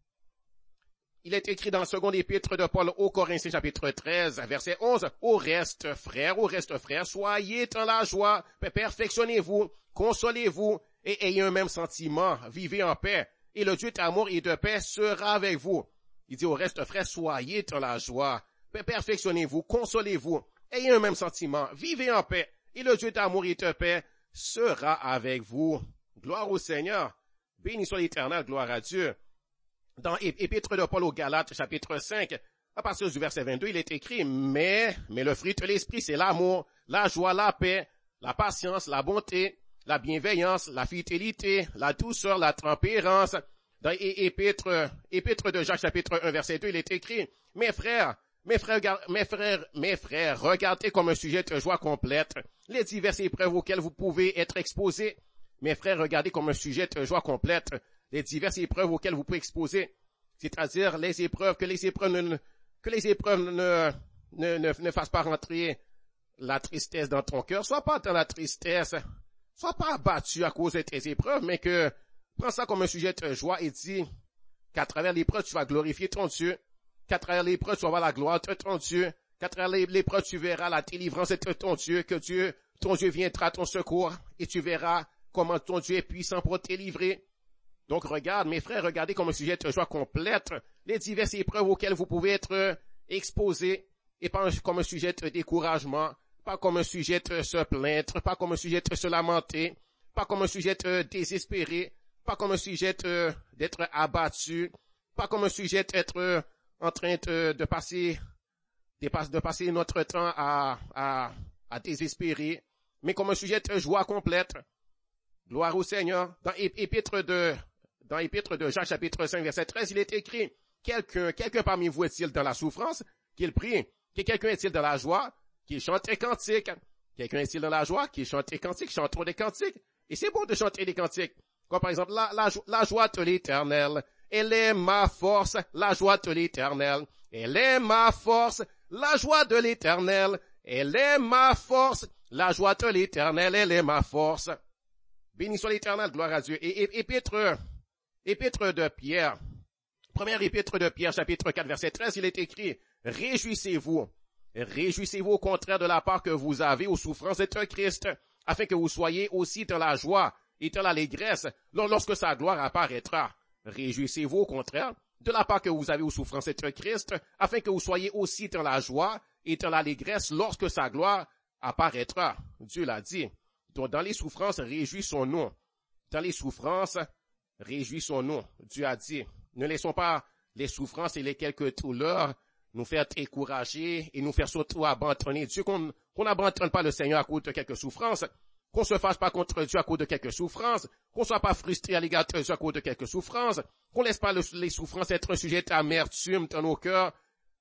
Il est écrit dans le second épître de Paul aux Corinthiens, chapitre treize, verset onze. Au reste, frères, au reste, frères, soyez dans la joie, perfectionnez-vous, consolez-vous, et ayez un même sentiment, vivez en paix, et le Dieu d'amour et de paix sera avec vous. Il dit au reste, frères, soyez dans la joie, perfectionnez-vous, consolez-vous, ayez un même sentiment, vivez en paix, et le Dieu d'amour et de paix sera avec vous. Gloire au Seigneur. Béni soit l'Éternel, gloire à Dieu. Dans Épître de Paul aux Galates, chapitre cinq, à partir du verset vingt-deux, il est écrit, mais, mais le fruit de l'esprit, c'est l'amour, la joie, la paix, la patience, la bonté, la bienveillance, la fidélité, la douceur, la tempérance. Dans Épître, Épître de Jacques, chapitre un, verset deux, il est écrit, mes frères, mes frères, mes frères, mes frères, regardez comme un sujet de joie complète les diverses épreuves auxquelles vous pouvez être exposés. Mes frères, regardez comme un sujet de joie complète les diverses épreuves auxquelles vous pouvez exposer, c'est-à-dire les épreuves, que les épreuves ne, que les épreuves ne, ne, ne, ne fassent pas rentrer la tristesse dans ton cœur. Sois pas dans la tristesse, sois pas abattu à cause de tes épreuves, mais que prends ça comme un sujet de joie et dis qu'à travers l'épreuve, tu vas glorifier ton Dieu, qu'à travers l'épreuve, tu vas voir la gloire de ton Dieu, qu'à travers l'épreuve, tu verras la délivrance de ton Dieu, que Dieu, ton Dieu viendra à ton secours et tu verras comment ton Dieu est puissant pour te délivrer. Donc regarde, mes frères, regardez comme un sujet de joie complète les diverses épreuves auxquelles vous pouvez être exposés, et pas comme un sujet de découragement, pas comme un sujet de se plaindre, pas comme un sujet de se lamenter, pas comme un sujet de désespérer, pas comme un sujet d'être abattu, pas comme un sujet d'être en train de, de passer, de, de passer notre temps à, à, à désespérer, mais comme un sujet de joie complète. Gloire au Seigneur. Dans Épître de Dans l'Épître de Jacques, chapitre cinq, verset treize, il est écrit, quelqu'un, quelqu'un parmi vous est-il dans la souffrance, qu'il prie, que quelqu'un est-il dans la joie, qu'il chante des cantiques, quelqu'un est-il dans la joie, qu'il chante des cantiques, chantons des cantiques, et c'est bon de chanter des cantiques, comme par exemple, la, la, la joie de l'Éternel, elle est ma force, la joie de l'Éternel, elle est ma force, la joie de l'Éternel, elle est ma force, la joie de l'Éternel, elle est ma force. Béni soit l'Éternel, gloire à Dieu. Et, et Épître, Épître de Pierre, première épître de Pierre, chapitre quatre, verset treize, il est écrit, réjouissez-vous, réjouissez-vous au contraire de la part que vous avez aux souffrances de Christ, afin que vous soyez aussi dans la joie et dans l'allégresse lorsque sa gloire apparaîtra. Réjouissez-vous au contraire de la part que vous avez aux souffrances de Christ, afin que vous soyez aussi dans la joie et dans l'allégresse lorsque sa gloire apparaîtra. Dieu l'a dit. Donc dans les souffrances, réjouissons-nous. Dans les souffrances, réjouissons-nous. Dieu a dit, ne laissons pas les souffrances et les quelques douleurs nous faire décourager et nous faire surtout abandonner Dieu, qu'on qu'on n'abandonne pas le Seigneur à cause de quelques souffrances, qu'on se fasse pas contre Dieu à cause de quelques souffrances, qu'on soit pas frustré à l'égard de Dieu à cause de quelques souffrances, qu'on laisse pas le, les souffrances être un sujet d'amertume dans nos cœurs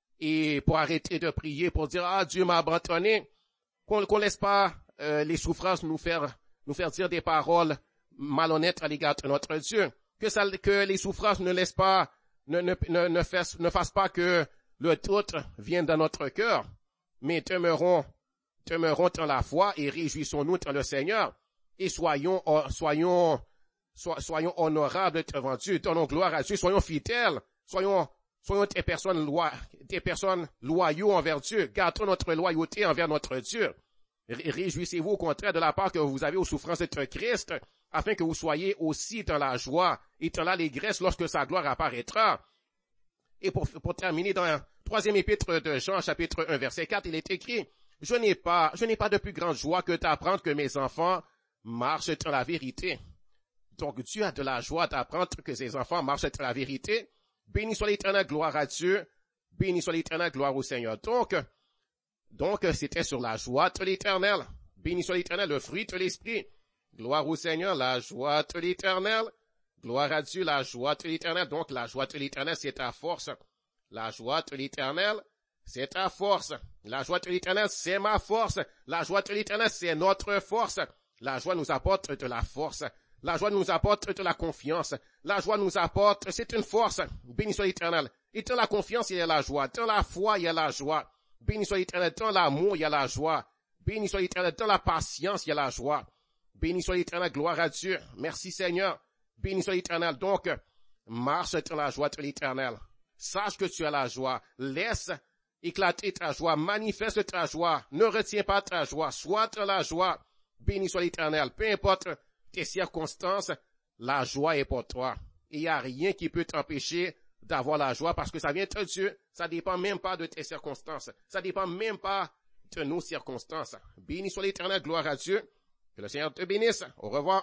et pour arrêter de prier, pour dire, ah, Dieu m'a abandonné, qu'on qu'on laisse pas euh, les souffrances nous faire, nous faire dire des paroles malhonnêtes à l'égard de notre Dieu, que ça, que les souffrances ne laissent pas, ne, ne, ne, ne fassent, ne fassent pas que le doute vienne dans notre cœur, mais demeurons, demeurons dans la foi et réjouissons-nous dans le Seigneur et soyons, soyons, so, soyons honorables devant Dieu, donnons gloire à Dieu, soyons fidèles, soyons, Soyons des personnes, loi, des personnes loyaux envers Dieu. Gardons notre loyauté envers notre Dieu. Réjouissez-vous au contraire de la part que vous avez aux souffrances de Christ, afin que vous soyez aussi dans la joie et dans l'allégresse lorsque sa gloire apparaîtra. Et pour, pour terminer, dans la troisième épître de Jean, chapitre un, verset quatre, il est écrit, « Je n'ai pas, je n'ai pas de plus grande joie que d'apprendre que mes enfants marchent dans la vérité. » Donc Dieu a de la joie d'apprendre que ses enfants marchent dans la vérité. Béni soit l'Éternel, gloire à Dieu. Béni soit l'Éternel, gloire au Seigneur. Donc, donc c'était sur la joie de l'Éternel. Béni soit l'Éternel, le fruit de l'Esprit. Gloire au Seigneur, la joie de l'Éternel. Gloire à Dieu, la joie de l'Éternel. Donc la joie de l'Éternel, c'est ta force. La joie de l'Éternel, c'est ta force. La joie de l'Éternel, c'est ma force. La joie de l'Éternel, c'est notre force. La joie nous apporte de la force. La joie nous apporte de la confiance. La joie nous apporte, c'est une force. Béni soit l'Éternel. Et dans la confiance, il y a la joie. Dans la foi, il y a la joie. Béni soit l'Éternel. Dans l'amour, il y a la joie. Béni soit l'Éternel. Dans la patience, il y a la joie. Béni soit l'Éternel. Gloire à Dieu. Merci Seigneur. Béni soit l'Éternel. Donc, marche dans la joie de l'Éternel. Sache que tu as la joie. Laisse éclater ta joie. Manifeste ta joie. Ne retiens pas ta joie. Sois dans la joie. Béni soit l'Éternel. Peu importe tes circonstances, la joie est pour toi. Il n'y a rien qui peut t'empêcher d'avoir la joie parce que ça vient de Dieu. Ça dépend même pas de tes circonstances. Ça dépend même pas de nos circonstances. Béni soit l'Éternel, gloire à Dieu. Que le Seigneur te bénisse. Au revoir.